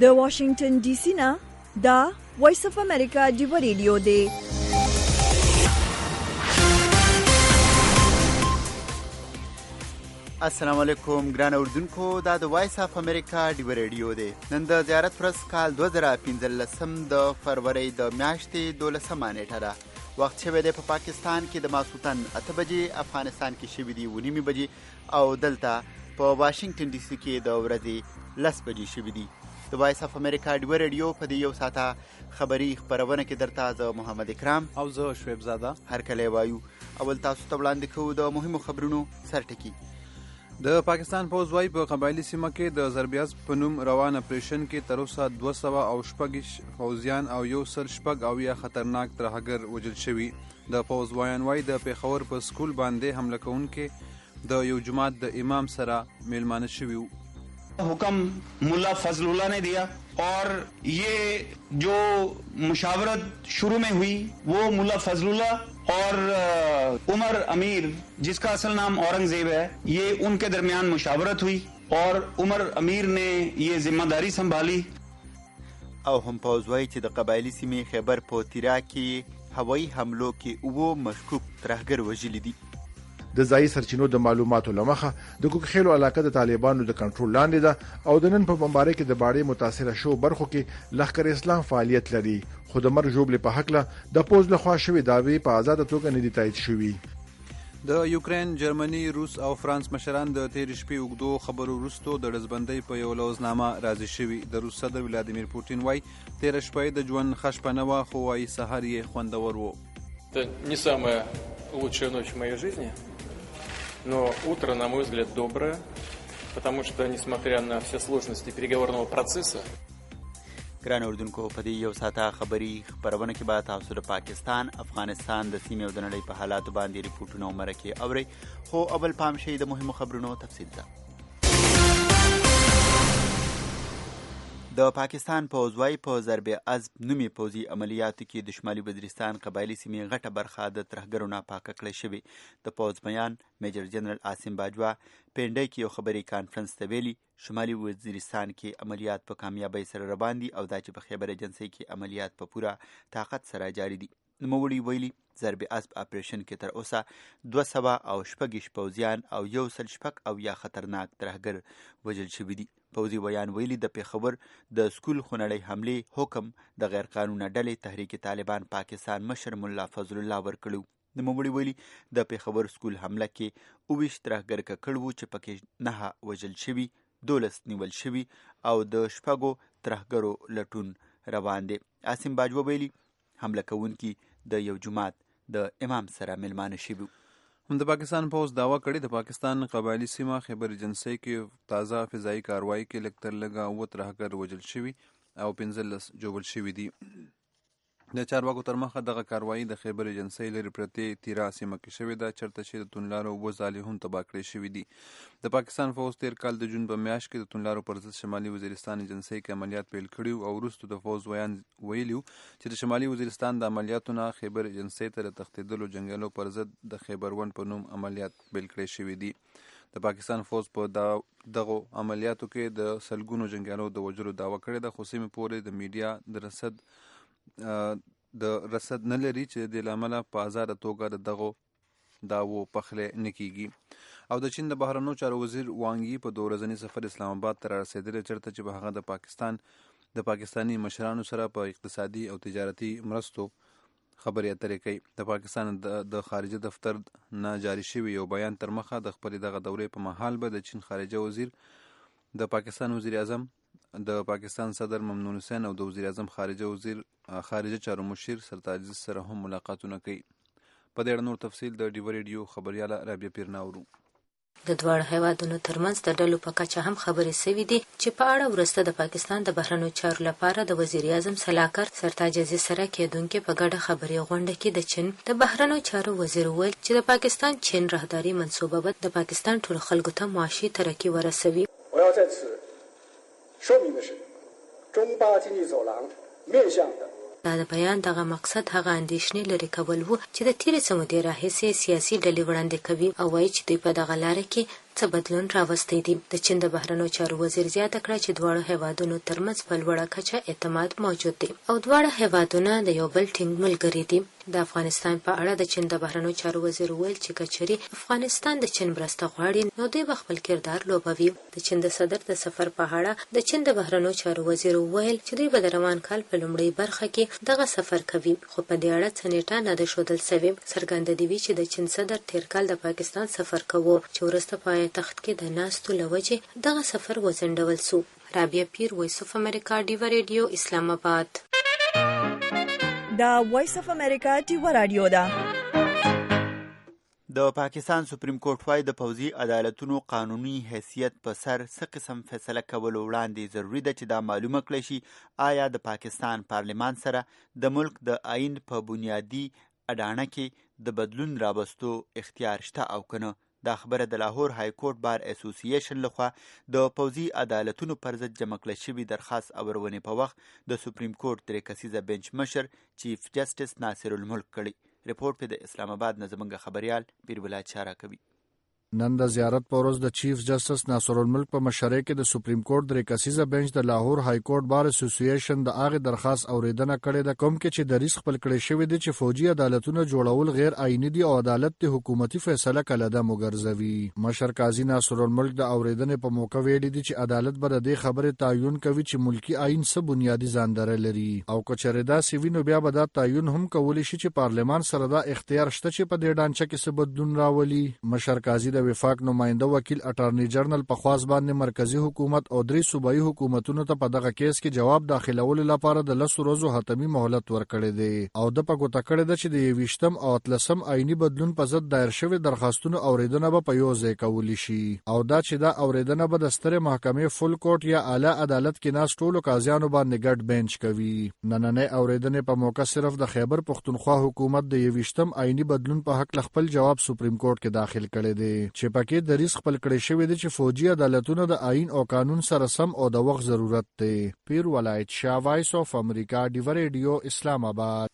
د واشنگټن ډي سي نه دا وایس اف امریکا ډیو ریډیو دی. السلام علیکم ګران اوردونکو، دا د وایس اف امریکا ډیو ریډیو دی. نن د زیارت ورځ کال 2015 د فروری د میاشتې 12 نیټه ده. وخت شوی دی په پاکستان کې د ماسوتن 8 بجې، افغانستان کې شوی دی 9 بجې او دلته په واشنگټن ډي سي کې د ورځې 10 بجې شوی دی. د وایس اف امریکا ډیو ریډیو په دې یو ساعته خبري خبرونه کې درته زه محمد اکرام او زه شعیب زاده هر کله وایو. اول تاسو ته وړاندې کوو د مهمو خبرونو سرټکی. د پاکستان پوځ وايي په قبایلي سیمه کې د ضربیاز په نوم روان اپریشن کې تر اوسه 206 فوجیان او 106 خطرناک ترهګر وژل شوي. د پوځ وایان وايي د پیښور په سکول باندې حمله کوونکې د یو جماعت د امام سره میلمانه شوي وو. हुक्म मुल्ला फजलुल्लाह ने दिया और ये जो मुशावरत शुरू में हुई वो मुल्ला फजलुल्लाह और उमर अमीर, जिसका असल नाम औरंगजेब है, ये उनके दरमियान मुशावरत हुई और उमर अमीर ने ये जिम्मेदारी संभाली. او هم پوځوي چې د قبایلی سیمې خیبر په تیرا کې هوایي حملو کې اوو مشکوک ترهګر وژلي دي. د ځای سرچینو د معلوماتو لمخه د کوکخیلو علاقه د طالبانو د کنټرول لاندې ده او د نن په بمبارۍ کې د باړې متاثره شو برخو کې لښکر اسلام فعالیت لري، خو د مرګ ژوبلې په حق له د پوز لخوا شوی داوی په آزاده توګه نه دي تایید شوي. د یوکرین، جرمني، روس او فرانس مشران د تیر شپې اوږدو خبرو وروسته د ډزبندۍ په یو لوزنامه راضي شوي. د روس صدر ولادیمیر پوتین وايي تیر شپه د ژوند ښه شپه نه وه، خو وايي سحر یې خوندور و. Это не самая лучшая ночь в моей жизни, но утро, на мой взгляд, доброе, потому что, несмотря на все сложности переговорного процесса... ګران اردوونکو، په دې یو ساعته خبري خبرونه کې به تاسو د پاکستان، افغانستان د سیمې او د نړۍ په حالاتو باندې ریپورټونه او مرکې اورئ، خو اول پام شئ د مهمو خبرونو تفصیل ته. د پاکستان پوځ وايي په ضرب عزب نومي پوځي عملیاتو کې د شمالي وزیرستان قبایلي سیمې غټه برخه د ترهګرو ناپاکه کړی شوې. د پوځ بیان میجر جنرال عاصم باجوا پنډۍ کې یو خبري کانفرنس ته ویلي شمالي وزیرستان کې عملیات په کامیابۍ سره روان دي او دا چې په خیبر ایجنسۍ کې عملیات په پوره طاقت سره جاري دي. نوموړي ویلي ضرب عزب اپریشن کې تر اوسه 206 پوځیان او 106 خطرناک ترهګر وژل شوي دي. پوځي ویان ویلي د پیښور د سکول خونړۍ حملې حکم د غیر قانونه ډلې تحریک طالبان پاکستان مشر ملا فضل الله ورکړو. نوموړي ویلي د پیښور سکول حمله کې 29 ترهګر ککړ وو چې پکې 9 وژل شوي، 12 نیول شوي او د 6 ترهګرو لټون روان دی. عاصم باجوا ویلي حمله کوونکي د یو جماعت د امام سره میلمانه شوي. د پاکستان پوځ دعوا کړې د پاکستان قبایلی سیمه خیبر ایجنسۍ کې تازه فضایي کاروایی کې لږ تر لږه 9 ترهګر وژل شوي او 15 ژوبل شوي دي. د چارواکو تر مخه دغه کاروایی د خیبر ایجنسۍ لرې پرتې تیرا سیمه کې شوې ده، چېرته چې د توندلارو اوبو ځالې هم تباه کړې شوي دي. د پاکستان پوځ تیر کال د جون په میاشت کې د توندلارو پر ضد شمالي وزیرستان ایجنسۍ کې عملیات پیل کړي او وروسته د پوځ ویان ویلي چې د شمالي وزیرستان د عملیاتو نه خیبر ایجنسۍ ته د تښتېدلو جنګیالو پر ضد د خیبر ون په نوم عملیات پیل کړي شوي دي. د پاکستان پوځ په دغو عملیاتو کې د سلګونو جنګیالو د وژلو دعوه کړې ده، خو سیمې پورې د میډیا د رصد نه لري چې د لامله په آزاده توګه د دغو دعوو پخلی نه کیږي. او د چین د بهرنیو چارو وزیر وانګ یي په 2 ورځني سفر اسلام آباد ته رارسېدلی، چېرته چې به هغه د پاکستاني مشرانو سره په اقتصادي او تجارتي مرستو خبرې اترې کوي. د پاکستان د خارجه دفتر نه جاري شوي یو بیان تر مخه د خپلې دغه دورې په مهال به د چین خارجه وزیر، د پاکستان وزیر اعظم، د پاکستان صدر ممنون حسین او د وزیر اعظم خارجه وزیر خارجه چارو مشیر سرتاج عزیز سره هم ملاقاتونه کوي. په دې اړه نور تفصیل د ډیو ریډیو خبرياله رابعه پیرناورو. د دواړو هیوادونو ترمنځ د ډلو په کچه هم خبرې شوې دي چې په اړه وروسته د پاکستان د بهرنیو چارو لپاره د وزیر اعظم سلاکار سرتاج عزیز سره کېدونکې په ګډه خبري غونډه کې د چین د بهرنیو چارو وزیر وویل چې د پاکستان چین راهداري منصوبه به د پاکستان ټول خلکو ته معاشي ترقي ورسوي. دا د بیان دغه مقصد هغه اندېښنې لرې کول وو چې د تېرې څه مودې راهیسې سیاسي ډلې وړاندې کوي او وایي چې دوی په دغه لاره کې څه بدلون راوستی دی. د چین د بهرنیو چارو وزیر زیاته کړه چې دواړو هیوادونو ترمنځ په لوړه کچه اعتماد موجود دی او دواړه هیوادونه د یو بل ټینګ ملګري دي. د افغانستان په اړه د چین د بهرنیو چارو وزیر وویل چې کچري افغانستان د چین مرسته غواړي نو دوی به خپل کردار لوبوي. د چین د صدر د سفر په اړه د چین د بهرنیو چارو وزیر وویل چې دوی به د روان کال په لومړۍ برخه کې دغه سفر کوي، خو په دې اړه څه نیټه نه ده ښودل سوې. څرګنده دي چې د چین صدر تیر کال د پاکستان سفر کوو چې وروسته په پایتخت کې د ناستو له وجې دغه سفر وځنډول سو. رابعه پیر، وایس اف امریکا، ډیوا ریډیو، اسلام آباد. دا وایس اف امریکا ډیوا رادیو ده. د پاکستان سپریم کورټ وايي د پوځي عدالتونو قانوني حیثیت په سر څه قسم فیصله کولو وړاندې ضروري ده چې دا معلومه کړی شي آیا د پاکستان پارلمان سره د ملک د آئین په بنیادی اډانه کې د بدلون راوستو اختیار شته او کنه. دا خبره د لاهور های کورټ بار اسوسییشن لخوا د پوځي عدالتونو پر ضد جمع کړل شوي درخواست اورونې په وخت د سپریم کورټ درې کسیزه بنچ مشر چیف جسټس ناصر الملک کړی. رپورټ په د اسلام آباد نه زموږ خبريال پیربلا چاره کوي. نن د زیارت په ورځ د چیف جسټس ناصر الملک په مشرۍ کې د سپریم کورټ درې کسیزه بنچ د لاهور های کورټ بار اسوسییشن د هغه درخواست اوریدنه کړې ده کوم کې چې د ریس خپل کړی شوی دی چې فوجي عدالتونه جوړول غیر آئینی دي او عدالت ته حکومتي فیصله کله ده مګرځوي. مشر قاضي ناصر الملک د اوریدنې په موقع ویلي دي چې عدالت به د دې خبره تعین کوي چې ملکی آئین څه بنیادی ځاندره لري او کچره دا سیوینو بیا به دا تعین هم کولی شي چې پارلمان سره دا اختیار شته چې په دې ډانچه کې څه بدلون راولي. مشر قاضي د وفاق نماینده وکیل اټارنی جنرال په خواص باندې مرکزی حکومت او درې صوبایي حکومتونو ته په دغه کیس کې جواب داخلولو لپاره د 10 ورځو حتمی مهلت ورکړی دی او د پګوته کړی ده چې د 20م او 13م آئینی بدلون په ضد دایر شوی درخواستونو اوریدنه به په یو ځای کولی شي او دا چې دا اوریدنه به د ستره محکمې فل کورټ یا اعلی عدالت کې ناس ټولو قاضیانو باندې ګډ بنچ کوي. نننې اوریدنې په موقع صرف د خیبر پختونخوا حکومت د 20م آئینی بدلون په حق خپل جواب سپریم کورټ کې داخل کړی دی چې پکې د ریس خپل کړی شوی دی چې فوجي عدالتونه د آئین او قانون سره سم او د وخت ضرورت دی. پیر ولایت شاه، وایس اف امریکا، ډیوا ریډیو، اسلام آباد.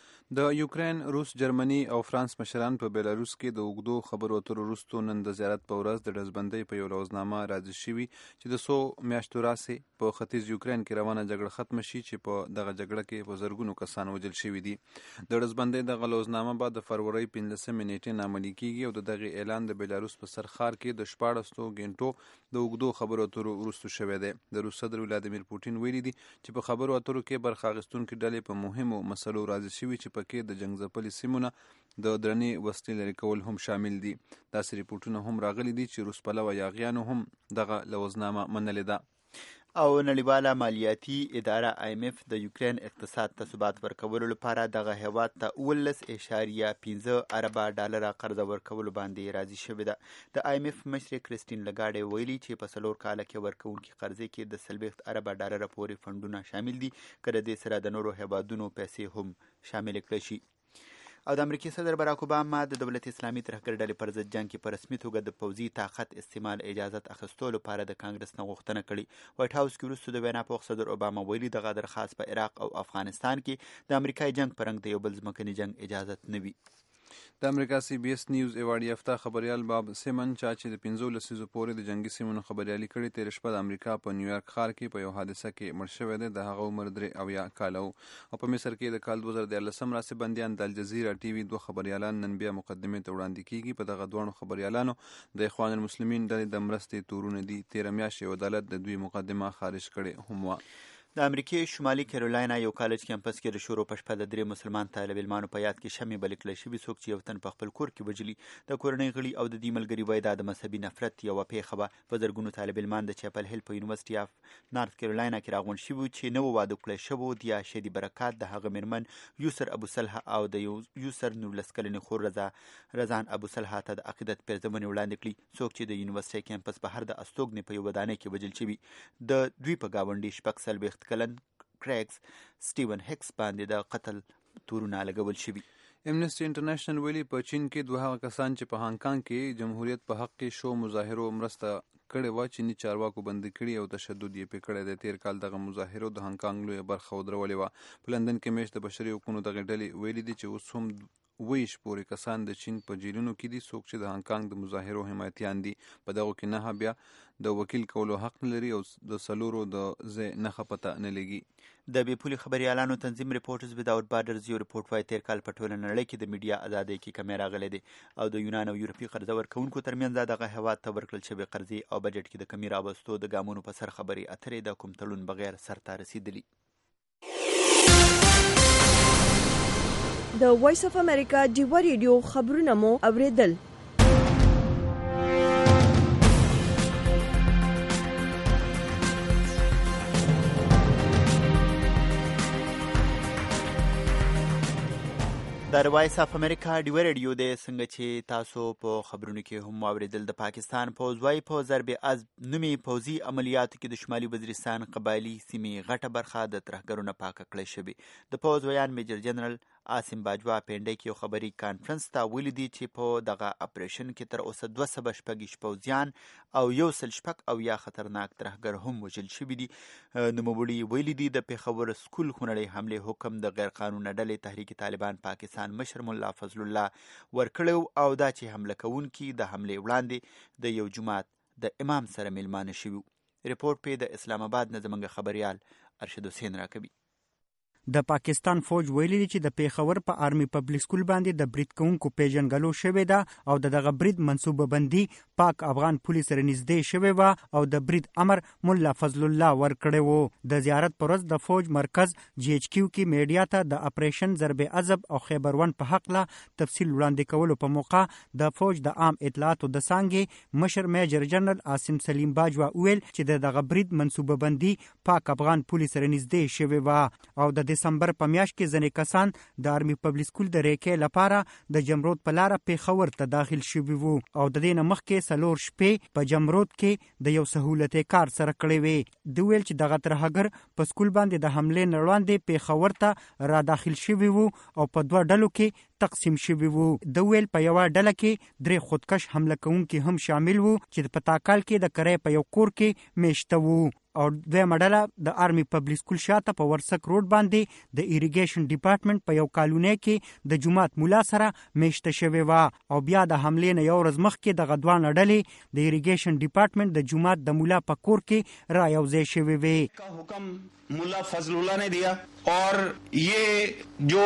د یوکرین، روس، جرمني او فرانس مشران په بیلاروس کې د اوږدو خبرو اترو وروسته نن د زیارت په ورځ د ډزبندۍ په یو لوزنامه راضي شوي چې د 100 میاشتو راسې په ختیځ یوکرین کې روانه جګړه ختم شي چې په دغه جګړه کې په زرګونو کسان وژل شوي دي. د ډزبندۍ دغه لوزنامه بعد د فروری 15 نیټې عملي کیږي او د دغه اعلان د بیلاروس په سرخار کې د 14 غنټو د اوږدو خبرو اترو وروسته شوی دی. د روس صدر ولادیمیر پوټین ویلي دي چې په خبرو اترو کې برخه اخیستونکي ډلې په مهمو مسلو راضي شوي چې پکې د جنگ ځپلي سیمونه د درنې وسلې لرې کول هم شامل دي. داسې ریپورټونه هم راغلي دي چې روس پلوه یاغیانو هم دغه لوزنامه منلې ده. او نړیواله مالیاتي اداره IMF د یوکرین اقتصاد ته ثبات ورکولو لپاره دغه هیواد ته 19.5 ارب ډالر قرض ورکولو باندې راضي شوې ده. د IMF مشر کریستین لګاډي ویلي چې په 4 کال کې ورکوونکي قرضې کې د 40 ارب ډالر پورې فندونه شامل دي کله د سره د نورو هیوادونو پیسې هم شامل کړي شي. او د امریکای صدر باراک اوباما د دولت اسلامي ترهګر ډلې پر ضد جنگ کې په رسمي توګه د پوځي طاقت استعمال اجازت اخیستلو لپاره د کانګرس نه غوښتنه کړې. وایټ هاوس کې وروسته د وینا په وخت صدر اوباما ویلي دغه درخواست په عراق او افغانستان کې د امریکای جنگ په رنګ د یو بل ځمکني جنگ اجازت نه وي. د امریکا CBS نیوز ایوارډ یافته خبريال باب سیمن چې د 15 لسیزو پورې د جنگي سیمونو خبريالي کړې تیر شپه د امریکا په نیویارک ښار کې په یو حادثه کې مړ شوی دی. د هغه عمر 73 کال او په مصر کې د کال 2013 راسي بنديان د الجزیره ټي وي 2 خبريالان نن بیا مقدمه ته وړاندې کیږي. په دغه دوه خبريالانو د اخوان المسلمین د مرستې تورونه دي. 13 میاشتې عدالت د دوی مقدمه خارج کړي هم و. د امریکای شمالي کیرولینا یو کالج کمپس کې د شورو په شپه د 3 مسلمان طالب علمانو په یاد کې شمع بل کړل شوی څوک چې یو تن په خپل کور کې وجلی د کورنۍ غړي او د دې ملګری وای د مذهبي نفرت یو پیښه به په زرګونو طالب علمان د چاپل هیل په یونیورسيټي اف نارث کیرولینا کې راغون شوی چې نو واده کړل شو د شهدي برکات د هغه مرمن یوسر ابو صالح او د یوسر نور لسکلنی خور رضان ابو صالح ته د عقیدت پرځمن وړاندې کړي څوک چې د یونیورسيټي کمپس بهر د استوګنې په یو ودانۍ کې وجل شوی د دوی په گاونډي شپږ سلويخت کلن کریګز سټیون هکس باندې د قتل تورونه لګول شوي. امنیسټي انټرنیشنل ویلي په چین کې دوه هغه کسان چې په هانګ کانګ کې جمهوریت په حق کې شو مظاهرو مرسته کړې و چینی چارواکو بند کړي او تشدد یې پکړه د تیر کال دغه مظاهرو د هانګ کانګ لوی برخه ودرولې و. په لندن کې مېشت د بشري حقوقو دغه ډلې ویلي دي چې اوس هم ویش پورې کسان د چین په جیلونو کې دي، څوک چې د هانګ کانګ د مظاهرو حمایتیان دي. په دغو کې نه بیا د وکیل کولو حق نه لري او د څلورو د ځای نښه پته نه لګي. د بې پولي خبریالانو تنظیم ریپورټرز وداوت بارډرز یو ریپورټ وایي تیر کال په ټوله نړۍ کې د میډیا ازادۍ کې کمی راغلی دی او د یونان او یورپي قرضه ورکوونکو ترمنځ دغه هېواد ته ورکړل شوې قرضې او بجټ کې د کمی راوستو د ګامونو په سر خبرې اترې د کوم تړون بغیر سرته رسیدلي. د وایس اف امریکا ډیوه ریډیو خبرونه مو اوریدل. د وایس اف امریکا ډیوه ریډیو د څنګه چې تاسو په خبرونو کې هم واوریدل، د پاکستان پوځ وايي په ضرب عزم نومي پوځي عملیاتو کې د شمالي وزیرستان قبایلي سیمې غټه برخه د ترهګرو نه پاکه کړې شوې. د پوځ ویان میجر جنرال عاصم باجوا پنډۍ کې یو خبري کانفرنس ته ویلي دي چې په دغه اپریشن کې تر اوسه 206 پوځیان او 106 خطرناک ترهګر هم وژل شوي دي. نوموړي ویلي دي د پېښور سکول خونړۍ حملې حکم د غیر قانوني ډلې تحریک طالبان پاکستان مشر ملا فضل الله ورکړو او دا چې حمله کوونکي د حملې وړاندې د یو جماعت د امام سره میلمانه شوي. ریپورټ په د اسلام آباد نه زموږ خبريال ارشد حسین راکوي. د پاکستان فوج ویلي چې د پیښور په آرمي پبلک سکول باندې د برید کوونکو پیژنګلو شوې ده او دغه برید منصوبه بندي پاک افغان پولیس سره نږدې شوې و او د برید امر مولا فضل الله ورکړی و. د زیارت پر ورځ د فوج مرکز جی ایچ کیو کې میډیا ته د اپریشن ضرب عزب او خیبر ون په حق لا تفصیل وړاندې کولو په موقع د فوج د عام اطلاعاتو د څانګې مشر میجر جنرال عاصم سلیم باجوا ویل چې دغه برید منصوبه بندي پاک افغان پولیس سره نږدې شوې و او د دسمبر په میاشت کې ځینې کسان د آرمي پبلک سکول د ریکې لپاره د جمرود په لاره پیښور ته داخل شوي وو او د دې نه مخکې 4 شپې په جمرود کې د یو سهولتي کار سره کړی وي. د ویل چې دغه ترهګر په سکول باندې د حملې نه وړاندې پیښور ته را داخل شوي وو او په 2 ډلو کې تقسیم شوي وو. د ویل په یوه ډله کې 3 خودکش حمله کوونکي هم شامل وو چې په تاکال کې د کرای په یو کور کې میشته وو او دویمه ډله د آرمي پبلک سکول شاته په ورسک روډ باندې د ایریګیشن ډپارټمنټ په یو کالونی کې د جماعت مولا سره میشته شوې وه او بیا د حملې نه یو ورځ مخکې دغه دوانه ډلې د ایریګیشن ډپارټمنټ د جماعت د مولا په کور کې را یوځای شوې وې. حکم मुल्ला फजलुल्लाह ने दिया और ये जो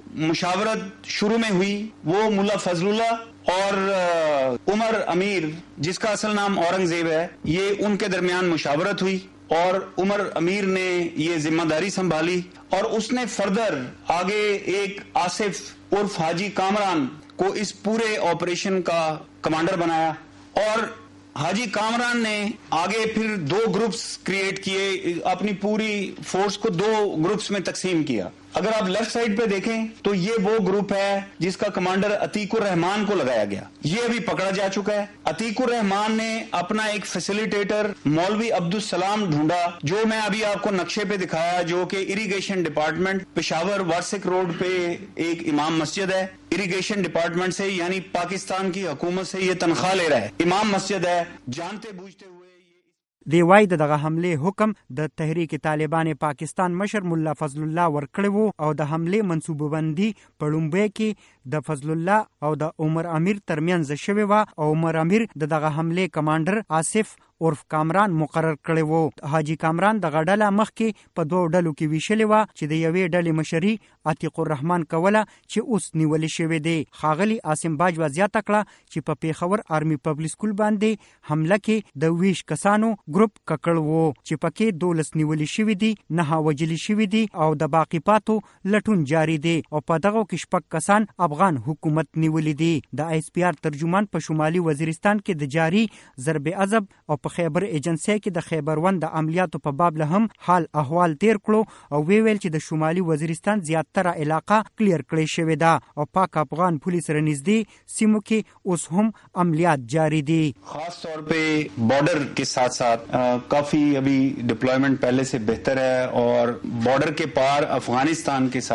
मुशावरत शुरू में हुई वो मुल्ला फजलुल्लाह और उमर अमीर जिसका असल नाम औरंगजेब है, ये उनके दरमियान मुशावरत हुई और उमर अमीर ने ये जिम्मेदारी संभाली और उसने फर्दर आगे एक आसिफ उर्फ हाजी कामरान को इस पूरे ऑपरेशन का कमांडर बनाया और हाजी कामरान ने आगे फिर 2 ग्रुप्स क्रिएट किए, अपनी पूरी फोर्स को 2 ग्रुप्स में तकसीम किया. अगर आप लेफ्ट साइड पे देखें तो ये वो ग्रुप है जिसका कमांडर अतीकुर रहमान को लगाया गया. ये अभी पकड़ा जा चुका है. अतीकुर रहमान ने अपना एक फैसिलिटेटर मौलवी अब्दुल सलाम ढूंढा, जो मैं अभी आपको नक्शे पे दिखाया, जो कि irrigation department Peshawar Warsak road पे एक इमाम मस्जिद है. इरिगेशन डिपार्टमेंट से यानी पाकिस्तान की हुकूमत से ये तनख्वाह ले रहा है. इमाम मस्जिद है. जानते बूझते हुए دی وای دغه حمله حکم د تحریک طالبان پاکستان مشر مولا فضل الله ورکړی وو او د حمله منصوبه بندي په لومړی کې د فضل الله او د عمر امیر ترمنځ شوی و او عمر امیر دغه حمله کمانډر آصف عرف کامران مقرر کړی وو. حاجی کامران د غډله مخکې په 2 ډلو کې ویشلی و چې د یوې ډلې مشري عتیق الرحمن کوله چې اوس نیولې شوې دی. ښاغلي عاصم باجوا زیاته کړه چې په پیښور آرمي پبلک سکول باندې حمله کې د 20 کسانو ګروپ ککړ وو چې پکې 12 نیولې شوې دي، 9 وژلې شوې دي او د باقی پاتو لټون جاری دی او په دغه کې 6 کسان افغان حکومت نیولې دي. د ایس پی آر ترجمان په شمالي وزیرستان کې د جاری ضرب عزب او په خیبر ایجنسی کې د خیبر ون د عملیاتو په باب له هم حال احوال تیر کړو او ویل چې د شمالي وزیرستان زیاتره علاقه کلیر کړی شوې ده او پاک افغان پولیس سره نږدې سیمو کې اوس هم عملیات جاری دي. खास तौर पे बॉर्डर के साथ साथ काफी अभी डिप्लॉयमेंट पहले से बेहतर है और बॉर्डर के पार अफगानिस्तान के साथ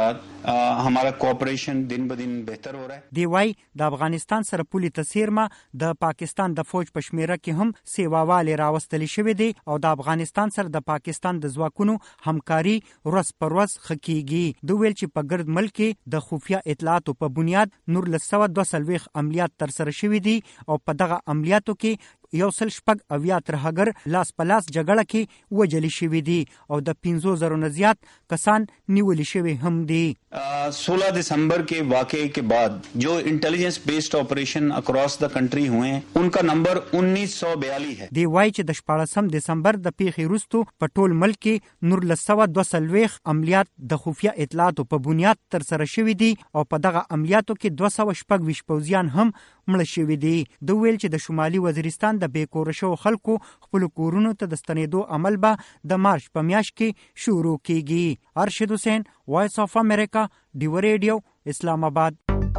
हमारा कोऑपरेशन दिन ब दिन बेहतर हो रहा है. دی وای د افغانستان سره پولی تسیرما د پاکستان د فوج پشمیره کې هم سیواواله راوستل شوې دي او د افغانستان سره د پاکستان د ځواکونو همکاري ورځ پر ورځ خکېږي. دوی ویل چې په ګرد ملک کې د خفیه اطلاعاتو په بنیاد نور له 122 عملیات تر سره شوې دي او په دغه عملیاتو کې 106 ترهګر لاس پلاس جګړه کې وجلی شوی دي او د 500 نه زیات کسان نیول شوی هم دي. 16 दिसंबर के वाकये के बाद जो intelligence based operation across the country हुए हैं उनका नंबर 1942 है. دی وای چې د 14 دسمبر د پیښې وروسته په ټول ملک کې نور له 122 عملیات د خفیه اطلاعاتو په بنیاد تر سره شوی دي او په دغه عملیاتو کې 216 پوځیان هم مړه شوی دي. دوی ویل چې د شمالي وزیرستان د بیکور شو خلکو خپل کورونو ته د ستنېدو عمل به د مارچ په میاشت کې شروع کیږي. ارشد حسین، وایس اف امریکا، ډیو ریډیو، اسلام آباد.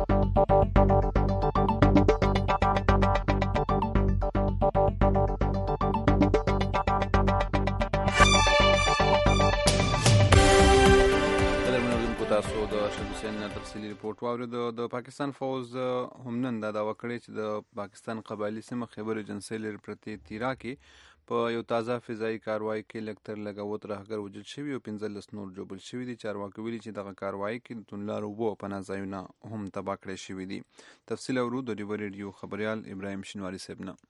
تاسو د ارشد حسین تفصیلی ریپورت واورید. د پاکستان فوز هم نن دا دعوه کړې چې د پاکستان قبایلی سیمه خیبر ایجنسۍ لري پرتې تیرا کې په یو تازه فضایي کاروایی کې لکتر لګاوت راهګر وجود شوی او 15 نور جوړل شوی دي. چارواکي ویلي چې دغه کاروایی کې د تونلارو وو پناه ځایونه هم تباه کړی شوی دي. تفصیل اورو د ډیو ریډیو خبريال ابراهیم شینواری صاحب نه.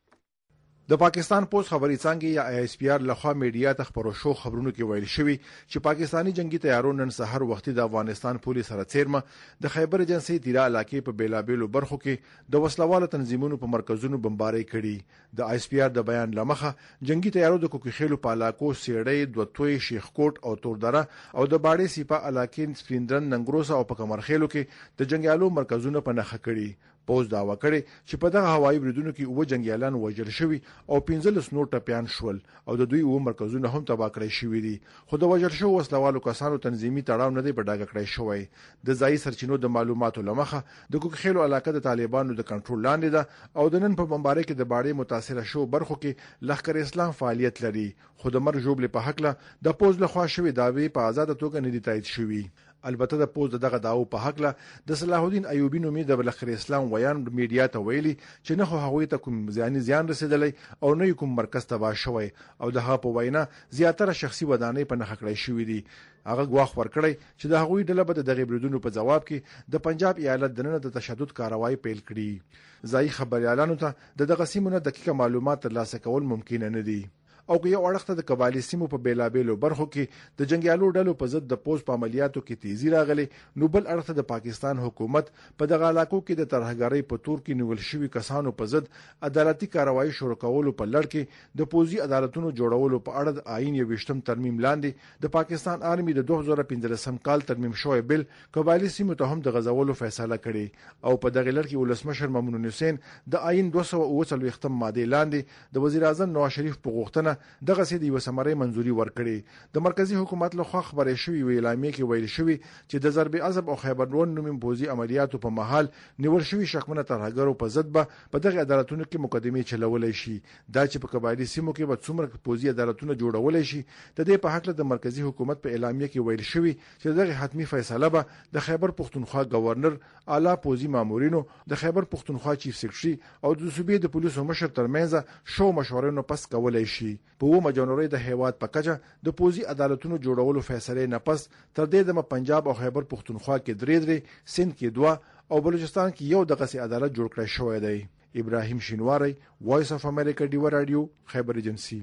د پاکستان پوز خبري څنګه یا آی اس پی آر لخوا میډیا ته خبرو شو خبرونو کې ویل شوی چې پاکستانی جنگي تیارو نن سحر وختي د افغانستان پولیس سره چیرمه د خیبر ایجنسۍ تیرا علاقې په بیلابېلو برخو کې د وسلوالو تنظیمونو په مرکزونو بمباري کړي. د آی اس پی آر د بیان لمخه جنگي تیارو د کوکخېلو په علاقو سیړې دوتوي شیخ کوټ او توردره او د باړې سیپا علاقې سپیندرن ننګروسا او په کمرخېلو کې د جنگیالو مرکزونه په نخښه کړي. پوز داوا کړي چې په دغه هوایي بریدونو کې اوه جنگیالان وژل شوي او 15 نور ټپيان شول او د دوی اوه مرکزونه هم تباه کړی شوي دي. خو د وژل شو وسلوالو کسانو تنظیمي تړاو نه دی په ډاګه کړی شوی. د ځایي سرچینو د معلوماتو لمخه د کوکخېلو علاقه د طالبانو د کنټرول لاندې ده او د نن په بمبارۍ کې د باړې متاثره شو برخو کې لښکر اسلام فعالیت لري. خو د مرګ جوړې په حق له د پوز لخوا شوی داوی په آزاد توګه نه دي تایید شوی. البته د پوز دغه داو په حق له د صلاح الدین ایوبی نومي د لښکر اسلام ویان میډیا ته ویلي چې نه خو هغوی ته کوم زیان رسیدلی او نه کوم مرکز تباه شوی او د هغه په وینا زیاتره شخصي ودانۍ په نښه کړی شوې دي. هغه ګواښ ورکړی چې د هغوی ډله به د دغه بریدونو په جواب کې د پنجاب ایالت دننه د تشدد کاروایی پیل کړي. ځایي خبريالانو ته دغه سیمونه دقیقه معلومات ترلاسه کول ممکن نه دي. او که یو اړخته د قبایلی سیمو په بیلابېلو برخو کې د جنگیالو ډلو په ضد د پوز په عملیاتو کې تیزی راغلی، نو بل اړخته د پاکستان حکومت په دغه علاقو کې د ترهګرۍ په تور کې نیول شوي کسانو په ضد عدالتي کاروایی شروع کولو په لړ کې د پوزي عدالتونو جوړولو په اړه د آئین 20 ترمیم لاندې د پاکستان آرمي د 2015 کال ترمیم شوی بل قبایلی سیمو ته هم د غزولو فیصله کړې او په دغه لړ کې ولسمشر مامون حسین د آئین 240 ماده لاندې د وزیر اعظم نواز شریف په غوښتنه دغه سي د وسمري منځوري ورکړي. د مرکزی حکومت لخوا خبرې شوې ویلامې کې ویل شوې چې د ضرب عصب او خیبر ډون نومي پوزي عملیاتو په محل نیول شوی شکمنه ترهګرو په ضد په دغه عدالتونو کې مقدمه چلولای شي. دا چې په قبایلی سیمو کې به څومره پوزي عدالتونه جوړولای شي د دې په حق د مرکزی حکومت په اعلامیه کې ویل شوې چې دغه حتمی فیصله به د خیبر پختونخوا گورنر، اعلی پوزي مامورینو، د خیبر پختونخوا چیف سیکریټري او د صوبې د پولیسو مشر ترمنځ شو مشورې پس کولای شي. په مجنوري د هیواد په کچه د پوزي عدالتونو جوړولو فیصله نه پس تر دې د پنجاب او خیبر پختونخوا کې درې، سند کې 2 او بلوچستان کې یو دغه سي عدالت جوړ کړی شوی دی. ابراهیم شینواری، وایس اف امریکا، ډیو رادیو، خیبر ایجنسی.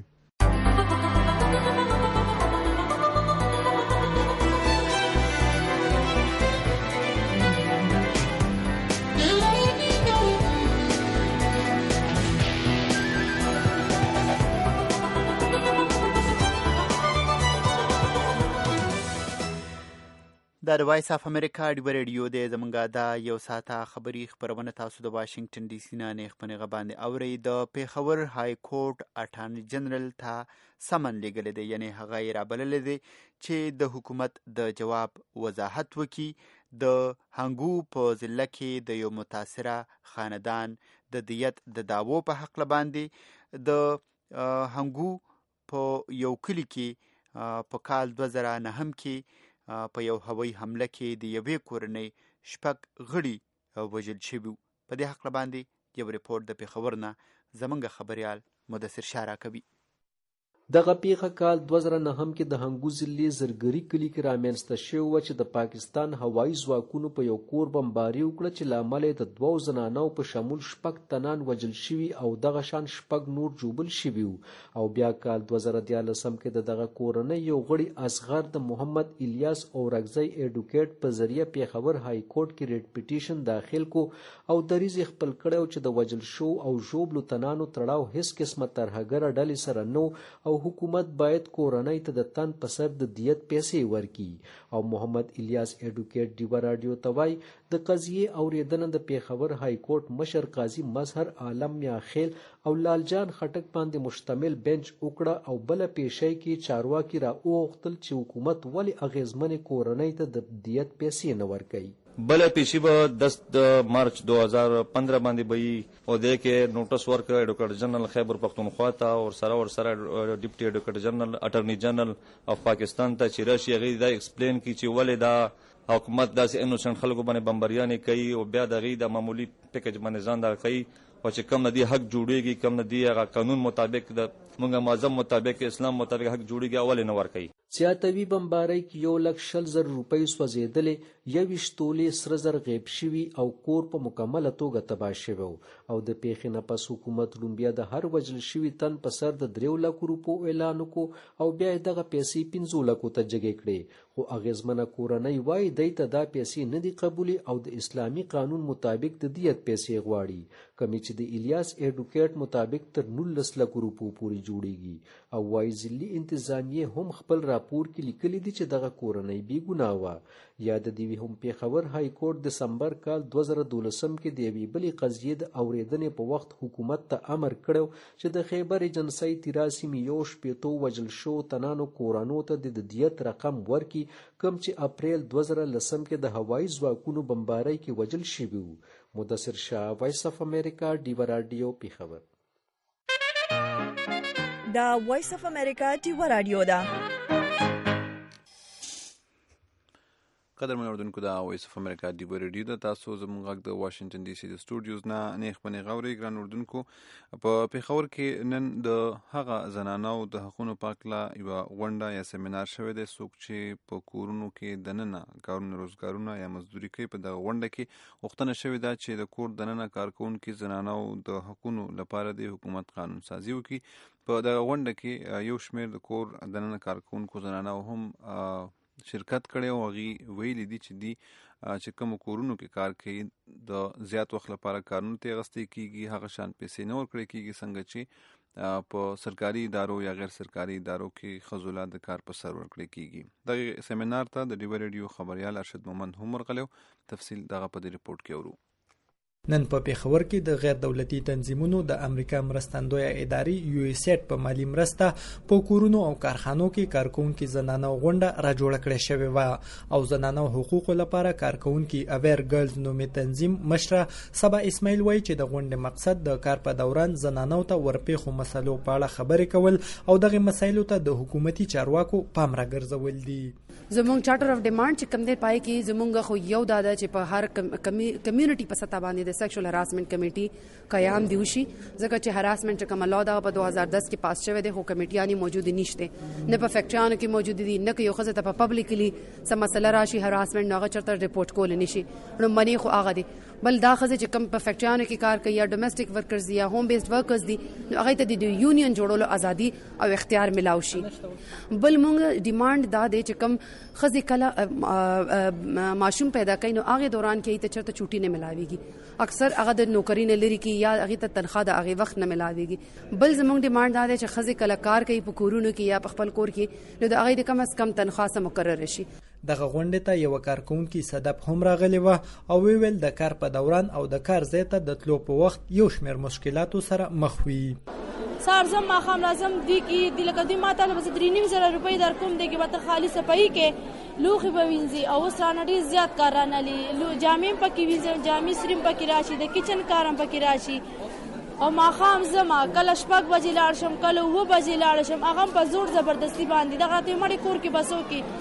د وایس اف امریکا ډیو ریډیو د زمونږه د یو ساعته خبري خبرونه تاسو د واشنگټن ډي سي نه خبرونه باندې اوري. د پیښور های کورټ اټارنی جنرال ته سمن لګل دي، یعنی هغه یې رابلل دي چې د حکومت د جواب وضاحت وکي. د هنګو په ضلع کې د یو متاثره خاندان د دیت د داوو په حق باندې د هنګو په یو کلی کې په کال 2009 کې په یو هوایي حمله کې د یوې کورنۍ 6 غړي وژل شوي. په دې هکله باندې یو ریپورټ د پېښور نه زموږ خبریال مدثر شاه راکوي. دغه پیښه کال 2009 کې د هنګو ضلع زرګري کلي کې رامنځته شوې وه چې د پاکستان هوایي ځواکونو په یو کور بمباري وکړه چې له امله یې د 2 زنانو په شمول 6 تنان وژل شوي او دغه شان 6 نور ژوبل شوي وو. او بیا کال 2013 کې دغه کورنۍ یو غړي اصغر د محمد الیاس اورکزی ایډوکیټ په ذریعه پېښور های کورټ کې ریټ پټیشن داخل کو او دریځ خپل کړو چې د وژل شو او ژوبلو تنانو تړاو هیڅ قسمه ترهګره ډلې سره نو او حکومت باید کورنۍ ته د تن په سر د دیت پیسې ورکړي. او محمد الیاس ایډوکیټ ډیوا راډیو ته وایي د قضیې اوریدنه د پېښور های کورټ مشر قاضي مظهر عالم میاخیل او لالجان خټک باندې مشتمل بنچ وکړه او بل پیشۍ کې چارواکي را اوغتل چې حکومت ولې اغیزمن کورنۍ ته د دیت پیسې نه ورکړي. بل پیشی به 10 مارچ 2015 باندې بئی او د کې نوټس ورک ایډوکیټ جنرال خیبر پختونخوا ته او سره ډیپټي ایډوکیټ جنرال اټرنی جنرال اف پاکستان ته چې راشي غي دا ایکسپلین کی چې ولې دا حکومت داسې انوسنت خلکو باندې بمباریانې کوي او بیا د غي د معمولی پیکج باندې ځان دا کوي او چې کم ندی حق جوړیږي کم ندی هغه قانون مطابق د موږ معظم مطابق اسلام مطابق حق جوړیږي اول نه ور کوي. سیاتوي بمبارۍ کې 1,40,000 روپۍ سوځېدلې 21 تولې سره زر غیب شوي او کور په مکمله توګه تباه شوی او د پیښې نه پس حکومت لومبیا د هر وژل شوي تن په سر د 3 لک روپو اعلان وکړو او بیا دغه پیسې 15 لکو ته جګې کړې. خو اغیزمنه کورنۍ وایي دی ته دا پیسې نه دي قبولي او د اسلامي قانون مطابق د دیت پیسې غواړي کمی چې د الیاس ایډوکیټ مطابق تر 19 لک روپو پورې جوړیږي. او وایي ضلعي انتظامیه هم خپل راپور کې لیکلي دي چې دغه کورنۍ بې ګناه وه. یاد دې وي هم پېښور های کورټ دسمبر کال 2012 کې د یوې بلې قضیې د اورېدنې په وخت حکومت ته امر کړو چې د خیبر ایجنسۍ تیراسي میو شپېتو وژل شو تنانو کورانو ته د دیت رقم ورکي کوم چې اپریل 2010 کې د هوایي ځواکونو بمبارۍ کې وژل شوي وو. مدثر شاه، وایس اف امریکا، ډیوا راډیو، پېښور. دا وایس اف امریکا ډیوا راډیو ده. قدرمن اوردونکو دا وایس اف امریکا ډیوا راډیو ده. تاسو زموږ غږ د واشنگټن ډي سي د سټوډیوز نه نیخ پنې غوړی ګران اوردونکو. په پېښور کې نن د هغه زنانو د حقوقو پاکلا یو غونډه یا سیمینار شوی دی څوک چې په کورونو کې دننه کارونه روزګارونه یا مزدوري کوي. په دغه غونډه کې غوښتنه شوې ده چې د کور دننه کارکوونکي زنانو د حقوقو لپاره د حکومت قانون سازي وکړي. په دغه غونډه کې یو شمېر د کور دننه کارکوونکو زنانو هم شرکت کړي او هغې ویلي دي چې دی چې کوم کورونو کې کار کوي د زیات وخت لپاره کارونو ته اغوستې کیږي هغه شان پیسې نه ورکړل کیږي څنګه چې په سرکاري ادارو یا غیر سرکاري ادارو کې ښځو له د کار په سر ورکړل کیږي. دغه سیمینار ته د ډیوا راډیو خبریال ارشد مومند هم ورغلی. تفصیل دغه په دې ریپورت کې اورو. نن په پېښور کې د غیر دولتي تنظیمونو د امریکا مرستندویه ادارې یو اس ایډ په مالی مرسته په کورونو او کارخانو کې کارکونکو زنانو غونډه را جوړه کړې شوې و او زنانو حقوقو لپاره کارکونکو اویر ګرلز نومي تنظیم مشره سبا اسماعیل وایي چې د غونډې مقصد د کار په دوران زنانو ته ورپېښو مسلو په اړه خبرې کول او دغه مسایلو ته د حکومتي چارواکو پام راګرځول دي. زموږ چارټر اف ډیماند چې کوم دی پای کې زموږ خو یو دا چې په هر کمیونټي په سطح باندې د سیکشوال هراسمنت کمیټي قیام دی وشي ځکه چې هراسمنت چې کوم لا دا په 2010 کې پاس شوی دی خو کمیټیانی موجود نشته نه په فیکټریانو کې موجود دي نه یو خزه ته په پبلکلی سم مسله راشي هراسمنت نوغه چرته ریپورت کول نشي نو منی خو هغه دی بل دا خزه چې کوم په فیکټریانو کې کار کوي یا ډومېسټک ورکرز یا هوم بیسډ ورکرز دي نو هغه ته د یونین جوړولو ازادي او اختیار ملاو شي. بل موږ ډیماند دا دی چې کوم خزه کله ماشوم پیدا کوي نو هغه دوران کې ته چرته چوټي نه ملاويږي اکثر هغه د نوکری نه لري کی یا هغه ته تنخواه د هغه وخت نه ملاويږي. بل زموږ ډیماند دا دی چې خزه کله کار کوي په کورونو کې یا په خپل کور کې نو د هغه د کم از کم تنخواه سم مقرر شي. دغه غونډه ته یو کارکونکو صدف هم راغلی و او ویل د کار په دوران او د کار ځای ته د تلو په وخت یو شمېر مشکلاتو سره مخ وي. سارزم ماخام لازم دی کی د لکه د ماته بس 3.5 روپۍ در کوم دی کې به خالی صفائی کې لوخي به وینځي او سره ډیر زیات کار نه لي جامې پکې وینځي جامې سریم پکې راشي د کچن کارم پکې راشي او ماخام زما کله شپږ بجې لاړ شم کله 9 بجې لاړ شم هغه په زور زبردستی باندې دغه ته مړی کور کې بسو کې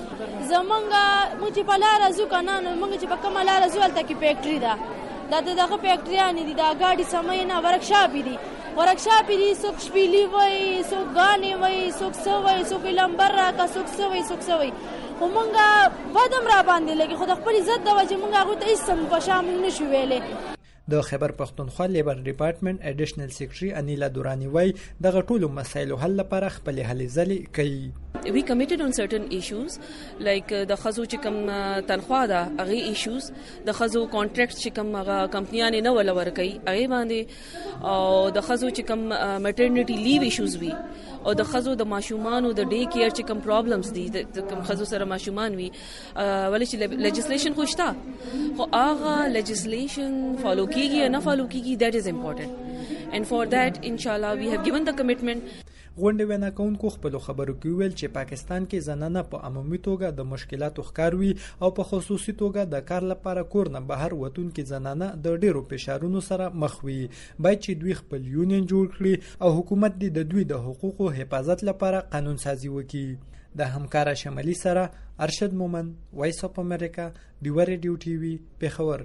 موږ چې په لاره ځو که نه، نو موږ چې په کومه لاره ځو هلته کې فیکټري ده، دا د دغه فیکټریانې دي، دا ګاډي سمې نه ورکشاپ دي، څوک شپیلي وایي، څوک ګانې وایي، څوک څه وایي، څوک لمبر راکړه، څوک څه وایي، څوک څه وایي. خو موږ بد هم را باندې لګي، خو د خپل عزت د وجې موږ هغوی ته هېڅ څه په شا موږ نشو ویلی. د خیبر پښتونخوا لیبر ډپارټمنټ اډیشنل سیکریټري انیلا دورانی وای دغه ټولو مسایلو حل لپاره خپل هلې ځلې کوي. We committed on certain issues like the خزو چې کوم تنخوا ده هغه ایشوز، د خزو کانټریکټ چې کوم هغه کمپنیانه نه ول ورکي هغه باندې، او د خزو چې کوم میټرنیټي لیو ایشوز وي، او د خزو د ماشومانو د ډے کیر چې کوم پرابلمز دي، د کوم خزو سره ماشومان وي، ولې چې لیجسلیشن خوشتا خو هغه لیجسلیشن فالو کیږي نه فالو کیږي، that is important and for that inshallah we have given the commitment. غونډې وینا کوونکو خپلو خبرو کې ویل چې پاکستان کې زنانه په عمومي توګه د مشکلاتو ښکار وي او په خصوصي توګه د کار لپاره کور نه بهر وتونکي زنانه د ډیرو فشارونو سره مخ وي. باید چې دوی خپل یونین جوړ کړي او حکومت دې د دوی د حقوقو حفاظت لپاره قانون سازي وکړي. د همکاره شمالي سره ارشد مومن، وایس اف امریکا، ډیو ریډیو ټي وي، پېښور.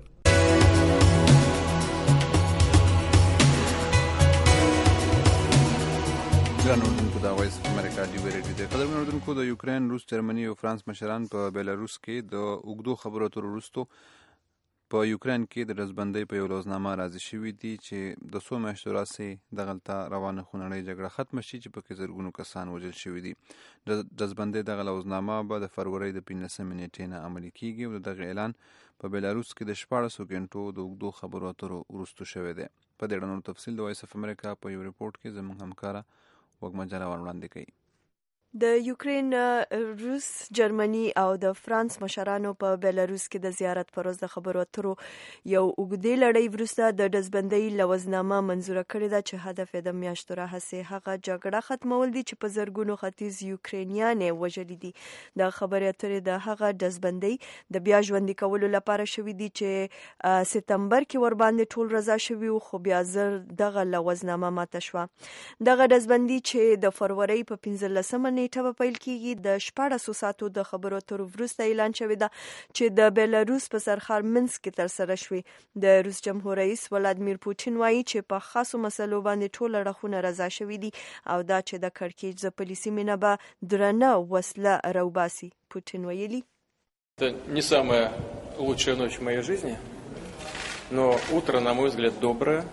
ګرانوردونکو د وایس اف امریکا ډیو ریډیو د قدرمن اردوونکو د یوکرین، روس، جرمني او فرانس مشران په بیلاروس کې د اوږدو خبرو اترو وروسته په یوکرین کې د ډزبندۍ په یو لوزنامه راضي شوي دي چې د څو میاشتو راهیسې دغلته روانه خونړۍ جګړه ختمه شي چې پکې زرګونو کسان وژل شوي دي. ډزبندۍ دغه لوزنامه به د فروری د 15 نیټې نه عملي کیږي او دغه اعلان په بیلاروس کې د 14 غنټو د اوږدو خبرو اترو وروسته شوی دی. په دې اړه نور تفصیل د وایس اف امریکا په یو ریپورت کې زموږ همکاره وګمجره وړاندې کوي. د یوکرین، روس، جرمني او د فرانس مشرانو په بیلاروس کې د زیارت پر ورځ د خبرو اترو یو اوږدې لړۍ وروسته د ډزبندۍ لوزنامه منظوره کړې ده چې هدف یې د میاشتو راهیسې هغه جګړه ختمول دي چې په زرګونو ختیځ یوکرینیان یې وژلي دي. د خبرې اترې د هغه ډزبندۍ د بیا ژوندي کولو لپاره شوي دي چې سپتمبر کې ورباندې ټول رضا شوي وو، خو بیا زر دغه لوزنامه ماته شوه. دغه ډزبندي چې د فروری په 15 نیټه به پیل کیږي د 14 ساعتو د خبرو اترو وروسته اعلان شوی ده چې د بیلاروس په سرخار منسک کې ترسره شوی. د روس جمهور رئیس ولادیمیر پوتین وایي چې په خاصو مسلو باندې ټول اړخونه رضا شوي دي او دا چې د کړکېچ ځپلي سیمې نه به درنه وسله راوباسي. پوتین ویلي Это не самая лучшая ночь в моей жизни, но утро, на мой взгляд, доброе.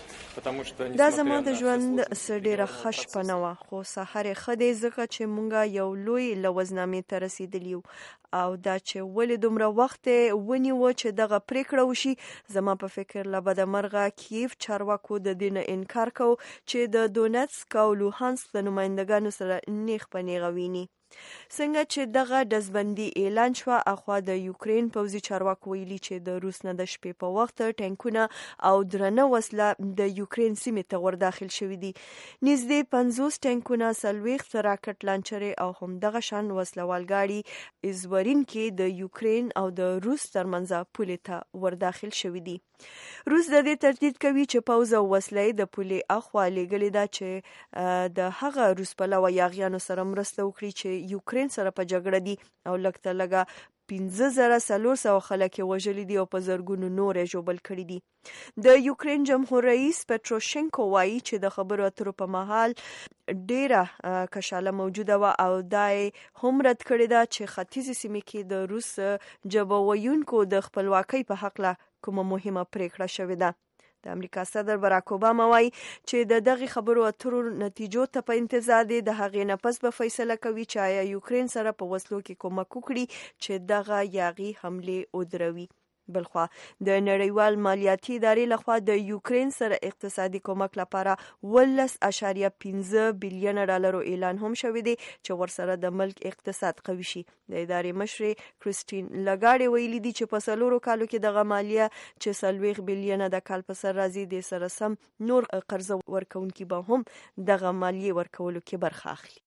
دا زما د ژوند ډېره ښه شپه نه وه، خو سهار یې ښه دی ځکه چې مونږ یو لوی لوزنامې ته رسېدلي یو او دا چې ولې دومره وخت ونیوه چې دغه پریکړه وشي. زما په فکر له بده مرغه کیف چارواکو د دې نه انکار کو چې د دونتسک او لوهانسک د نمایندګانو سره نیغ په نیغه ویني. څنګه چې دغه ډزبندي اعلان شوه، اخوا د یوکرین پوځي چارواکو ویلي چې د روس نه د شپې په وخت ټانکونه او درنه وسله د یوکرین سیمې ته ورداخل شوي دي. نږدې 50 ټانکونه، 40 راکټ لانچرې او همدغه شان وسلوال ګاډي ازورینکي د یوکرین او د روس ترمنځ پولې ته ورداخل شوي دي. روس د دې تردید کوي چې پوځ او وسلې د پولې اخوا لېږلې ده چې د هغه روس پلوه یاغیانو سره مرسته وکړي چې یوکرین سره په جګړه دي او لږ تر لږه 15,400 خلک یې وژلي دي او په زرګونو نور یې ژوبل کړي دي. د یوکرین جمهور رئیس پټروشینکو وایي چې د خبرو اترو په مهال ډیره کشاله موجوده وه او دا یې هم رد کړې ده چې ختیځې سیمې کې د روس ژبه ویونکو د خپلواکۍ په هکله کومه مهمه پریکړه شوې ده. د امریکا صدر براک اوباما وایي چې د دغه خبرو اترو نتیجو ته په انتظار دي، د هغې نه پس به فیصله کوي چې آیا یوکرین سره په وسلو کې کومک وکړي چې دغه یاغي حملې ودروي. بلخوا د نړیوال مالیاتي ادارې لخوا د یوکرین سره اقتصادي کومک لپاره 18.5 بلین ډالرو اعلان هم شوی دی چې ورسره د ملک اقتصاد قوي شي. د ادارې مشر کریستین لګاډي ویلي دي چې په 4 کالو کې دغه مالیه چې 40 بلین د کال په سر راځي د سره سم نور قرض ورکونکي به هم دغه مالیه ورکولو کې برخه اخلي.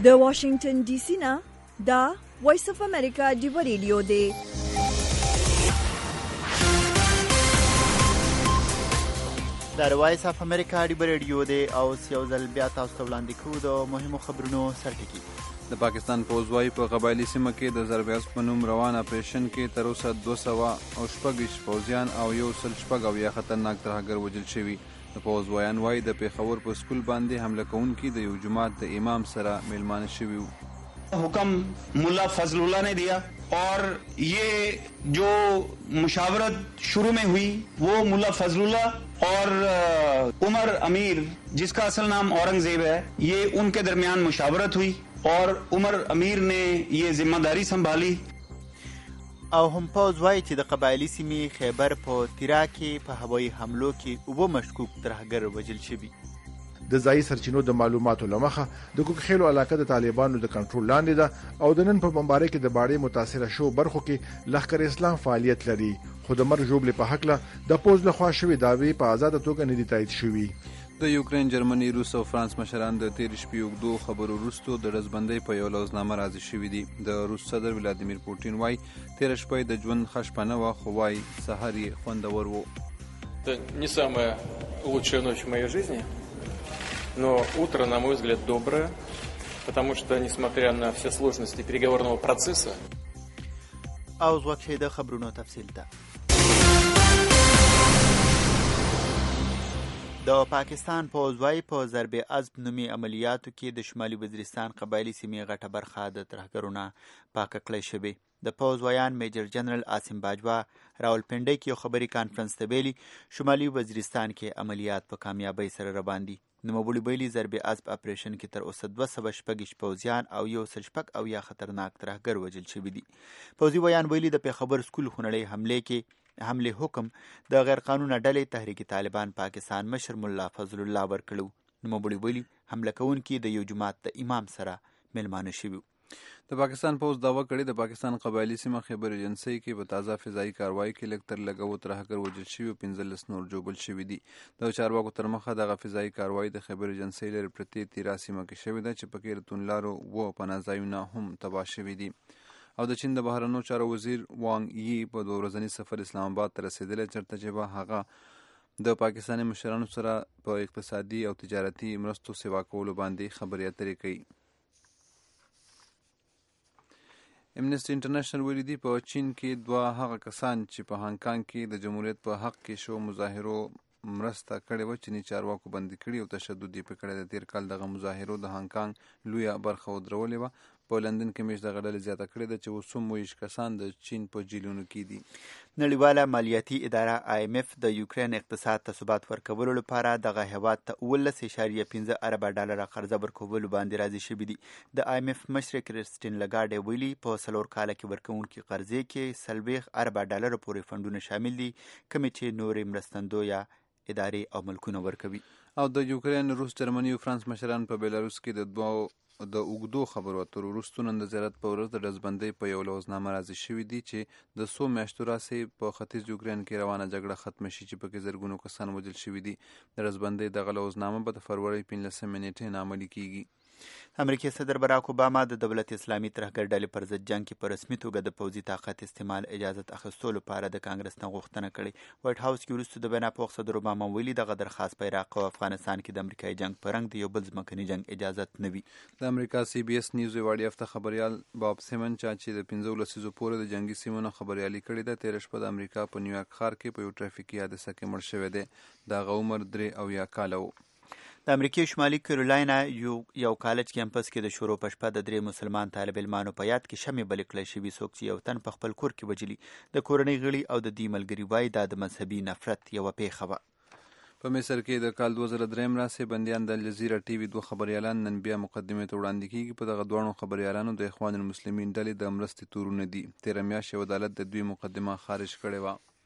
د واشنگټن ډي سي نه دا وایس اف امریکا ډیو ریډیو دی. دا وایس اف امریکا ډیو ریډیو دی او یو ځل بیا تاسو ته وړاندې کوو د مهمو خبرونو سرټکی. د پاکستان پوځ وايي په قبایلي سیمه کې د ضرب عصب په نوم روان اپریشن کې تر اوسه 200 پوځیان او 160 خطرناک ترهګر وژل شوي. د پوځ وایان وايي د پیښور په سکول باندې حمله کوونکي د یو جماعت د امام سره میلمانه شوي وو. हुक्म मुल्ला फजलुल्लाह ने दिया और ये जो मुशावरत शुरू में हुई वो मुल्ला फजलुल्लाह और उमर अमीर जिसका असल नाम औरंगजेब है ये उनके दरमियान मुशावरत हुई और उमर अमीर ने ये जिम्मेदारी संभाली. او هم پوځ وایي چې د قبایلي سیمې خیبر په تیرا کې په هوایي حملو کې اوبه مشکوک ترهګر وژل شوي. د ځایي سرچینو د معلوماتو لمخه د کوکخیلو علاقه د طالبانو د کنټرول لاندې ده او د نن په بمبارۍ کې د باړې متاثره شو برخو کې لښکر اسلام فعالیت لري. خو د مرګ ژوبلې په حق له د پوځ لخوا شوي دعوې په آزاده توګه نه دي تایید شوي. د یوکرین، جرمني، روس او فرانس مشران د تېرې شپې اوږدو خبرو وروسته د ډزبندۍ په یو لوزنامه راضي شوي دي. د روس صدر ولادیمیر پوټین وایي تېره شپه د ژوند ښه شپه نه وه، خو وایي سهار یې خوندور و. Это не самая лучшая ночь в моей жизни, но утро, на мой взгляд, доброе, потому что, несмотря на все сложности переговорного процесса... او ځواک د خبرونو تفصیل ده. د پاکستان پوځ وايي په ضرب عصب نومي عملیاتو کې د شمالي وزیرستان قبایلي سیمې غټه برخه د ترهګرونو پاکه کړی شوې. د پوځ وایان میجر جنرال عاصم باجوا راولپنډۍ کې یو خبري کانفرنس ته ویلي شمالي وزیرستان کې عملیات په کامیابۍ سره روان دي. نوموړي ویلي ضرب عصب اپریشن کې تر اوسه 200 پوځیان او 160 خطرناک ترهګر وژل شوي دي. پوځي وایان ویلي د پیښور سکول خونړۍ حمله حکم د غیر قانونه ډلې تحریک طالبان پاکستان مشر مولا فضل الله ورکړو. نوموړي ویلي حمله کوونکي د یو جماعت د امام سره میلمانه شوي. د پاکستان پوځ دعوه کړې د پاکستان قبایلي سیمه خیبر ایجنسۍ کې په تازه فضایي کاروایی کې لږ تر لږه 7 ترهګر وژل شوي او 15 نور ژوبل شوي دي. د چارواکو تر مخه دغه فضایي کاروایی د خیبر ایجنسۍ لرې پرتې تیرا سیمه کې شوې ده چې پکې د توندلارو و پناه ځایونه هم تباه شوي دي. او د چین د بهرنیو چارو وزیر وانګ یي په 2 ورځني سفر اسلام آباد ته رسېدلی چېرته چې به هغه د پاکستاني مشرانو سره په اقتصادي او تجارتي مرستو سیوا کولو باندې خبرې اترې کوي. امنسټي انټرنیشنل ویلي دي په چین کې 2 هغه کسان چې په هانګ کانګ کې د جمهوریت په حق کې شو مظاهرو مرسته کړې وه چیني چارواکو بندي کړي او تشدد یې پرې کړی. د تېر کال دغه مظاهرو د هانګ کانګ لویه برخه ودرولې وه. په لندن کې میش دغه ډلې زیاته کړې ده چې اوس 27 کسان د چین په جیلونو کې دي. نړیواله مالیاتي اداره IMF د یوکرین اقتصاد ته ثبات ورکولو لپاره دغه هیواد ته 19.5 ارب ډالر قرضه ورکولو باندې راضي شوي دي. د IMF مشر کریسټین لګارډ ویلي په 4 کاله کې ورکوونکي قرضې کې 40 ارب ډالر پورې فنډونه شامل دي کومې چې نورې مرستندویه ادارې او ملکونه ورکوي. او د یوکرین، روس، جرمني او فرانس مشران په بیلاروس کې د اوږدو خبرو اترو وروسته نن د زیارت په ورځ د ډزبندۍ په یو لوزنامه راضي شوي دي چې د 100 میاشتو راسې په ختیځ یوکرین کې روانه جګړه ختمه شي چې پکې زرګونو کسان وژل شوي دي. د ډزبندۍ دغه لوزنامه به د فروری 15 نیټې نه عملي کیږي. امریکایي صدر براک اوباما د دولت اسلامي ترهګر ډلې پر ضد جنګ کې په رسمي توګه د پوځي طاقت استعمال اجازت اخیستو لپاره د کانګرس نه غوښتنه کړې. وایټ هاوس کې وروسته د بنا پوخ صدر اوباما ویلي دغه درخواست په عراق او افغانستان کې د امریکایي جنګ په رنګ د یو بل ځمکني جنګ اجازت نه وي. د امریکا CBS نیوز ویډیو هفته خبريال باب سیمن چې د 15 لسیزو پورې د جنگي سیمونو خبريالي کړې ده تېره شپه د امریکا په نیویارک ښار کې په یو ټرافیکي حادثه کې مړ شوی دی. دغه عمر 83 کاله و. د امریکای شمالي کیرولاینه یو کالج کیمپس کې د شروع په شپه د 3 مسلمان طالب علمانو په یاد کې شمې بلې کړی شوي څوک چې یو تن په خپل کور کې وجلي. د کورنۍ غړي او د دې ملګري وایي دا د مذهبي نفرت یوه پیښه وه. په مصر کې د کال 2003 راسې بندیان د الجزیره ټي وي 2 خبريالان نن بیا مقدمې ته وړاندې کیږي. په دغه دوه خبريالانو د اخوان المسلمین ډلې د مرستې تورونه دي. 13 میاشتې عدالت د دوی مقدمه خارج کړې وه.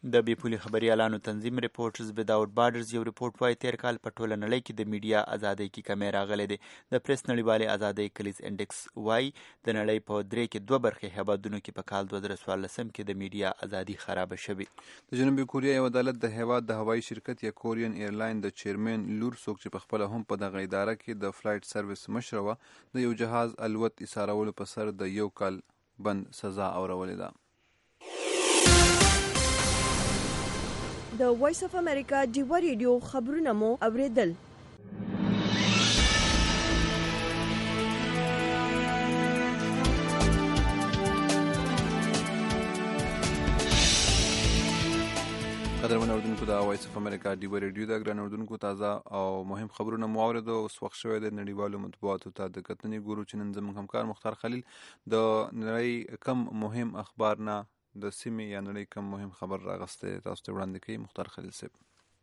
د بیپولي خبريالانو تنظیم ریپورټرز وداوټ بارډرز یو ریپورټ وايي تیر کال په ټوله نړۍ کې د میډیا ازادۍ کې کمی راغلی دی. د پریس نړیوالې ازادۍ کلیز انډیکس وايي د نړۍ په 3 کې 2 برخې هیوادونو کې په کال 2014 کې د میډیا ازادي خراب شوې. د جنوبي کوریا یو عدالت د هیواد د هوایي شرکت یا کورین ایرلاین د چیرمن لور څوک چې په خپل هم په دغه اداره کې د فلایټ سرویس مشر و د یو جهاز الوت ایسارولو په سر د 1 کال بند سزا اورولې ده. د وایس اف امریکا ډیو ریډیو خبرونه مو اوریدل. قدرمن اوردونکو د وایس اف امریکا ډیو ریډیو د ګران اوردونکو تازه او مهم خبرونه مو اوریدو. اوس وخت شوی د نړیوالو مطبوعاتو ته د کتنې ګورو چې نن زموږ همکار مختار خلیل د نړۍ کم مهم اخبار نه د سیمې یا نړۍ کم مهم خبر راغسته تاسو ته وړاندې کوي. مختار خلیل صاحب.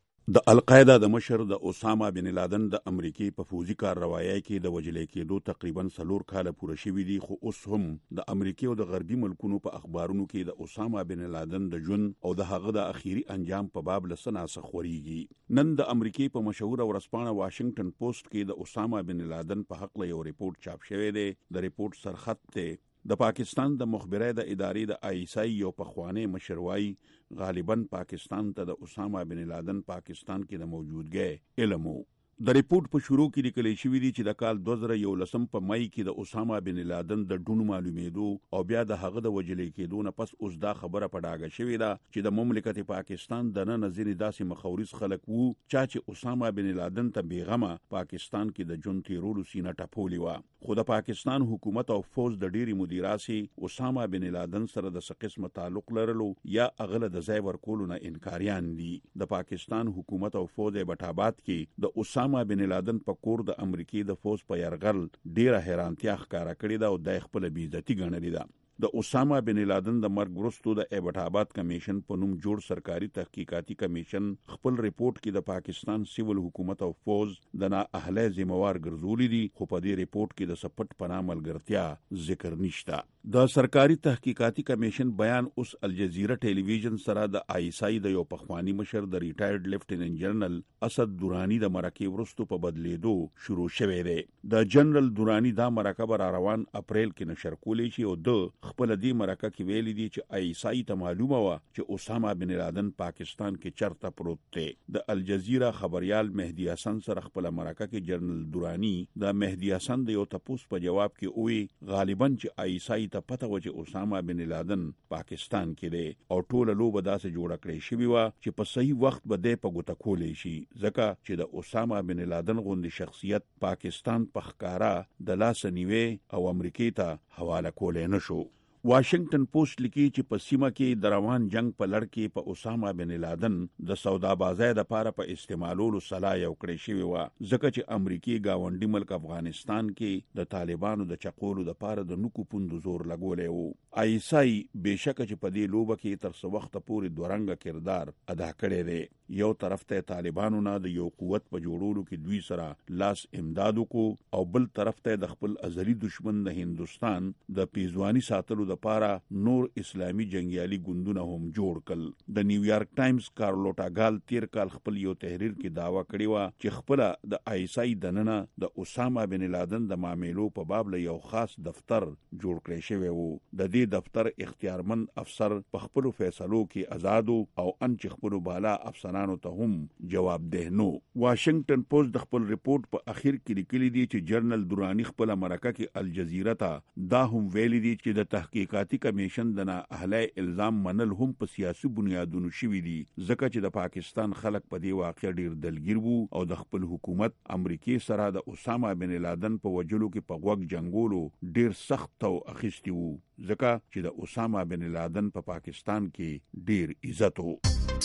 د القاعده د مشر د اسامه بن لادن د امریکای په فوزي کارروایي کې د وجلې کېدو تقریبا 4 کال پوره شوي دي، خو اوس هم د امریکای او د غربي ملکونو په اخبارونو کې د اسامه بن لادن د ژوند او د هغه د اخیری انجام په باب لسناسه خوريږي. نن د امریکای په مشهور ورځپاڼه واشنگټن پوسټ کې د اسامه بن لادن په حق له یو ریپورت چاپ شوی دی. د ریپورت سرخط ته د پاکستان د مخبرۍ د ادارې د آیسای یو پخوانی مشروعي غالباً پاکستان ته د اسامه بن لادن پاکستان کې د موجودګۍ علم وو. د ریپورت په شروع کې لیکل شوی دی چې د کال 2011 په مای کې د اسامه بن لادن د ډونو معلومېدو او بیا د هغه د وجلې کېدو نه پس اوس دا خبره په ډاګه شوې ده چې د مملکت پاکستان د نه نظر داسې مخاورز خلک وو چې اسامه بن لادن ته بیغمه پاکستان کې د جون تیرولو سینه ټپولې و. خو د پاکستان حکومت او فوج د ډيري مدیراسي اسامه بن لادن سره د قسمه تعلق لرلو یا اغله د ځای ورکولو نه انکاریان دي. د پاکستان حکومت او فوج بټابات کې د اسامه بن لادن په کور د امریکای د فوج په يرغل ډیره حیرانتیا ښکارا کړې ده او د خپل بیزتی ګڼلې ده. د اسامه بن لادن د مرګ وروسته د ایبټاباد کمیشن په نوم جوړ سرکاري تحقیقاتي کمیشن خپل ریپورت کې د پاکستان سیول حکومت او فوج د نااهله ذمہوار ګرځولې دي، خو په دې ریپورت کې د سپټ پناه ملګرتیا ذکر نشته. د سرکاري تحقیقاتي کمیشن بیان اوس الجزیره ټلویزیون سره د آیسای د یو پخوانی مشر د ریټایرډ لیفټیننټ جنرال اسد دورانی د مرکه وروسته په بدلیدو شروع شوه دی. د جنرال دورانی دا مرکه را روان اپریل کې نشر کولې شي او د خپل دې مرکه کې ویلي دي چې آیسای ته معلومه و چې اسامه بن لادن پاکستان کې چرته پروت دی. د الجزیره خبريال مهدی حسن سره خپل مرکه کې جنرال دورانی د مهدی حسن د یو تپوس په جواب کې وی غالبا چې آیسای ته پته و چې اسامه بن لادن پاکستان کې دی او ټول لوبه داسې جوړه کړې شوی و چې په صحیح وخت به د په ګوته کولې شي، ځکه چې د اسامه بن لادن غوندي شخصیت پاکستان په ښکارا د لاس نیوي او امریکای ته حواله کولې نشو. واشنگټن پوسټ لیکي چې په سیمه کې د روان جنگ په لړ کې په اسامه بن لادن د سودابازۍ لپاره په استعمالولو صلاح یو کړی شوی و، ځکه چې امریکای گاونډي ملک افغانستان کې د طالبانو د چقولو لپاره د نکو پوند زور لګولې وو. آیسای بهشکه چې په دې لوبه کې تر څو وخت پورې دورنګ کردار ادا کړی دی. یو طرف ته طالبانو نه د یو قوت په جوړولو کې دوی سره لاس امداد وکړو او بل طرف ته د خپل ازلی دشمن د هندستان د پیزوانی ساتلو د پاره نور اسلامی جنگیالي ګوندونه هم جوړ کړل. د نیویارک ټایمز کارلوټا ګال تیر کال خپل یو تحریر کې داوا کړی و چې خپل د آیسای دننه د اسامه بن لادن د معاملو په باب له یو خاص دفتر جوړ کړی شوی وو. د دې دفتر اختیارمند افسر په خپل فیصلو کې آزاد او ان چې خپل بالا افسرانو ته هم جوابدeh نو. واشنگټن پوسټ د خپل ریپورت په اخر کې لیکلي دي چې جنرال دورانی خپل مرکه کې الجزیره ته دا هم ویلي دي چې د تحقیقاتي کمیشن د نااهله الزام منل هم په سیاسي بنیادونو شوي دي، ځکه چې د پاکستان خلک په دې واقع ډیر دلګیر وو او د خپل حکومت امریکای سره د اسامه بن لادن په وجلو کې په غوږ جنگولو ډیر سخت او اخیستی وو، ځکه چې د اسامه بن لادن په پاکستان کې ډیر عزت وو.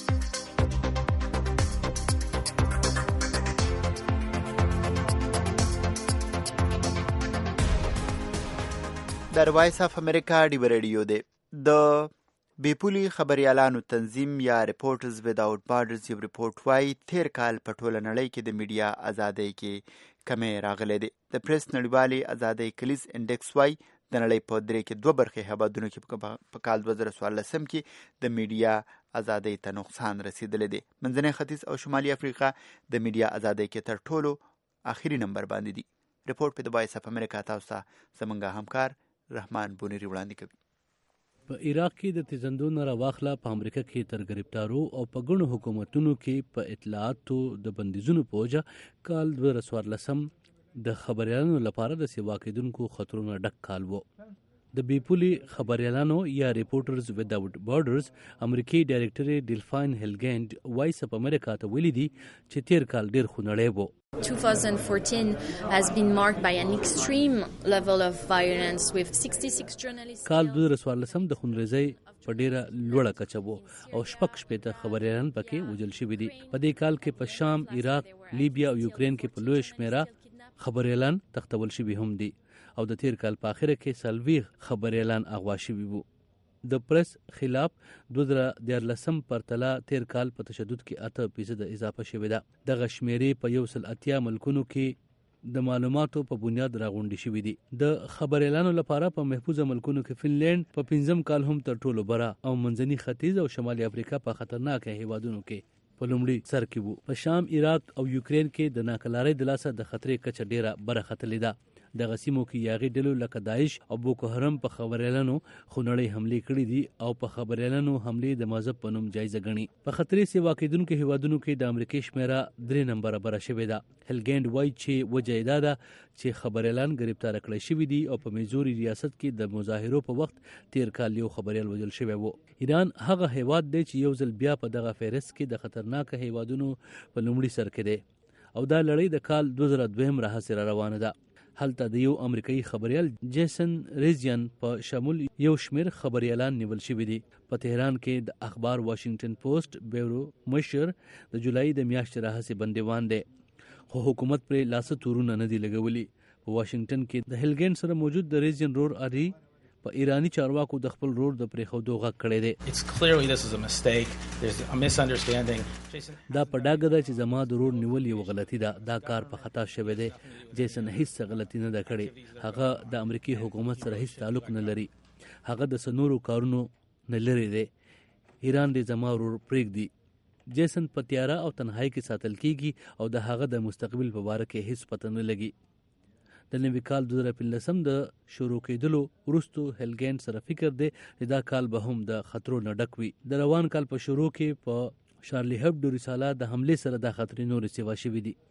در وایس اف امریکا ډیو ریډیو دی. د بیپولي خبريالانو تنظیم یا ریپورټرز وداوټ بارډرز یو ریپورټ وايي تیر کال په ټوله نړۍ کې د میډیا ازادۍ کې کمی راغلی دی. د پریس نړیوالې ازادۍ کلیز انډیکس وايي د نړۍ په 3 کې 2 برخې هیوادونو کې په کال 2014 کې د میډیا ازادۍ ته نقصان رسیدلی دی. منځنی ختیځ او شمالي افریقا د میډیا ازادۍ کې تر ټولو آخري نمبر باندې دي. رپورټ په د وایس اف امریکا تاسو ته زمونږ همکار رحمان بونیری وړاندې کوي. په عراق کې د تیزندو نه راواخله په امریکا کې تر گرفتارو او په ګڼو حکومتونو کې په اطلاعاتو د بندیزونو په وجه کال 2014 د خبريالانو لپاره د سیوا کېدونکو خطرونو ډک کال و. د بیپولي خبريالانو یا ریپورټرز وداوت بارډرز امریکایي ډایریکټر ډیلفاین هیلګینډ وایس اف امریکا ته ویلي دي چې تیر کال ډیر خونړی و. 2014 has been marked by an extreme level of violence with 66 journalists. کال 2014 د خونریزۍ په ډیره لوړه کچه وو او شپږ خبريالان پکې وژل شوي دي. په دې کال کې په شام، عراق، لیبیا او یوکرين کې په لوی شمیره خبريالان تختول شوي هم دي او د تیر کال په اخره کې 40 خبريالان اغوا شوي وو. د پریس خلاف 2014 پرتله تیر کال په تشدد کې 8% اضافه شوې ده. دغه شمیرې په 180 ملکونو کې د معلوماتو په بنیاد راغونډې شوې دي. د خبريالانو لپاره په محفوظه ملکونو کې فنلند په 5م کال هم تر ټولو بره او منځني ختیځ او شمالي افریقا په خطرناک هیوادونو کې په لومړي سر کې وو. په شام، عراق او یوکرين کې د ناکلارۍ د لاسه د خطرې کچه ډیره برختلې ده. د غسیمو کې یاغي ډلو لکه داعش او بوکو حرم په خبريالانو خونړۍ حملې کړې دي او په خبريالانو حملې د مذهب په نوم جایزه ګڼي. په خطرې سیوا کېدونکو هیوادونو کې د امریکای شمیره 3 نمبر بره شوې ده. هیلګینډ وایي چې وجه دا ده چې خبريالان گرفتار کړي شوي دي او په میزوري ریاست کې د مظاهرو په وخت تیر کال یو خبريال وژل شوی و. ایران هغه هیواد دی چې یو ځل بیا په دغه فهرست کې د خطرناک هیوادونو په لومړي سر کې دی او دا لړۍ د کال 2002 راهیسې روانه ده. هلته د یو امریکایي خبريال جیسن ریزین په شمول یو شمیر خبريالان نیول شوي دي. په تهران کې د اخبار واشنگټن پوسټ بیورو مشر د جولای د میاشتې راهیسې بندیوان دی خو حکومت پرې لاسه تورونه نه دي لګولي. په واشنگټن کې د هیلګینډ سره موجود د ریزین رور اری په ایرانی چارواکو د خپل رور د پریښودو غږ کړی دی. دا په ډاګه ده چې زما د رور نیول یو غلطي ده. دا کار په خطا شوی دی. جیسن هیڅ غلطي نه ده کړې. هغه د امریکای حکومت سره هیڅ تعلق نه لري. هغه د سنورو کارونو نه لري دی. ایران دې زما رور پرېږدي. جیسن په تیاره او تنهایی کې ساتل کیږي او د هغه د مستقبل په باره کې هیڅ پته نه لګي. د نوي کال 2015 د شروع کېدلو وروسته هیلګینډ سره فکر دی چې دا کال به هم د خطرو نه ډک وي. د روان کال په شروع کې په شارلی هبډو رساله د حملې سره د خطرې نورې سیوا شوي دي.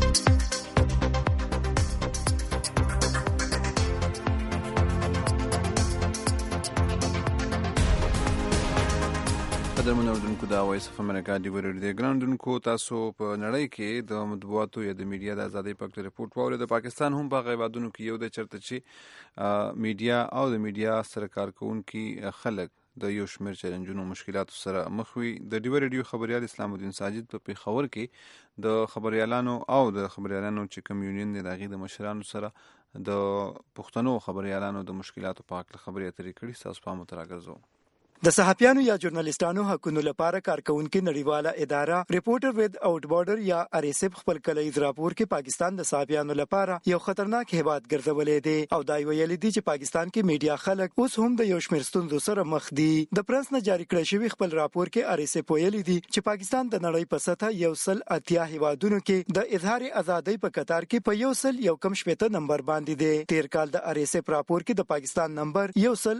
قدرمن اوردونکو دا وایس اف امریکا دی ورډ دی ګراوندونکو تاسو په نړۍ کې د مطبوعاتو یا د میډیا د ازادۍ په اړه ریپورت واورئ. د پاکستان هم په غیبادونو کې یو د چرته چې میډیا او د میډیا سره کارکونکي خلک د یو شمېر چیلنجونو مشکلاتو سره مخ وي. د ډیو ریډیو خبريال اسلام الدین ساجد په پیښور کې د خبريالانو او د خبريالانو چې کمیونین د هغې د مشرانو سره د پښتنو خبريالانو د مشکلاتو په اړه خبرې اترې کړي. تاسو په متراګرځو د صحافیانو یا ژورنالیستانو حقونو لپاره کارکونکو نړیواله اداره ریپورټر وداوت بارډر یا آر اس اف خپل کلیز راپور کې پاکستان د صحافیانو لپاره یو خطرناک هیواد ګرځولې دی او دا ویل دي چې پاکستان کې میډیا خلک اوس هم د یو شمېر ستونزو سره مخ دي. د پرنس نه جاری کړی شوی خپل راپور کې آر اس اف ویل دي چې پاکستان د نړۍ په سطح 180 هیوادونو کې د اظهار ازادۍ په قطار کې په 150 نمبر باندې دی. تیر کال د آر اس اف راپور کې د پاکستان نمبر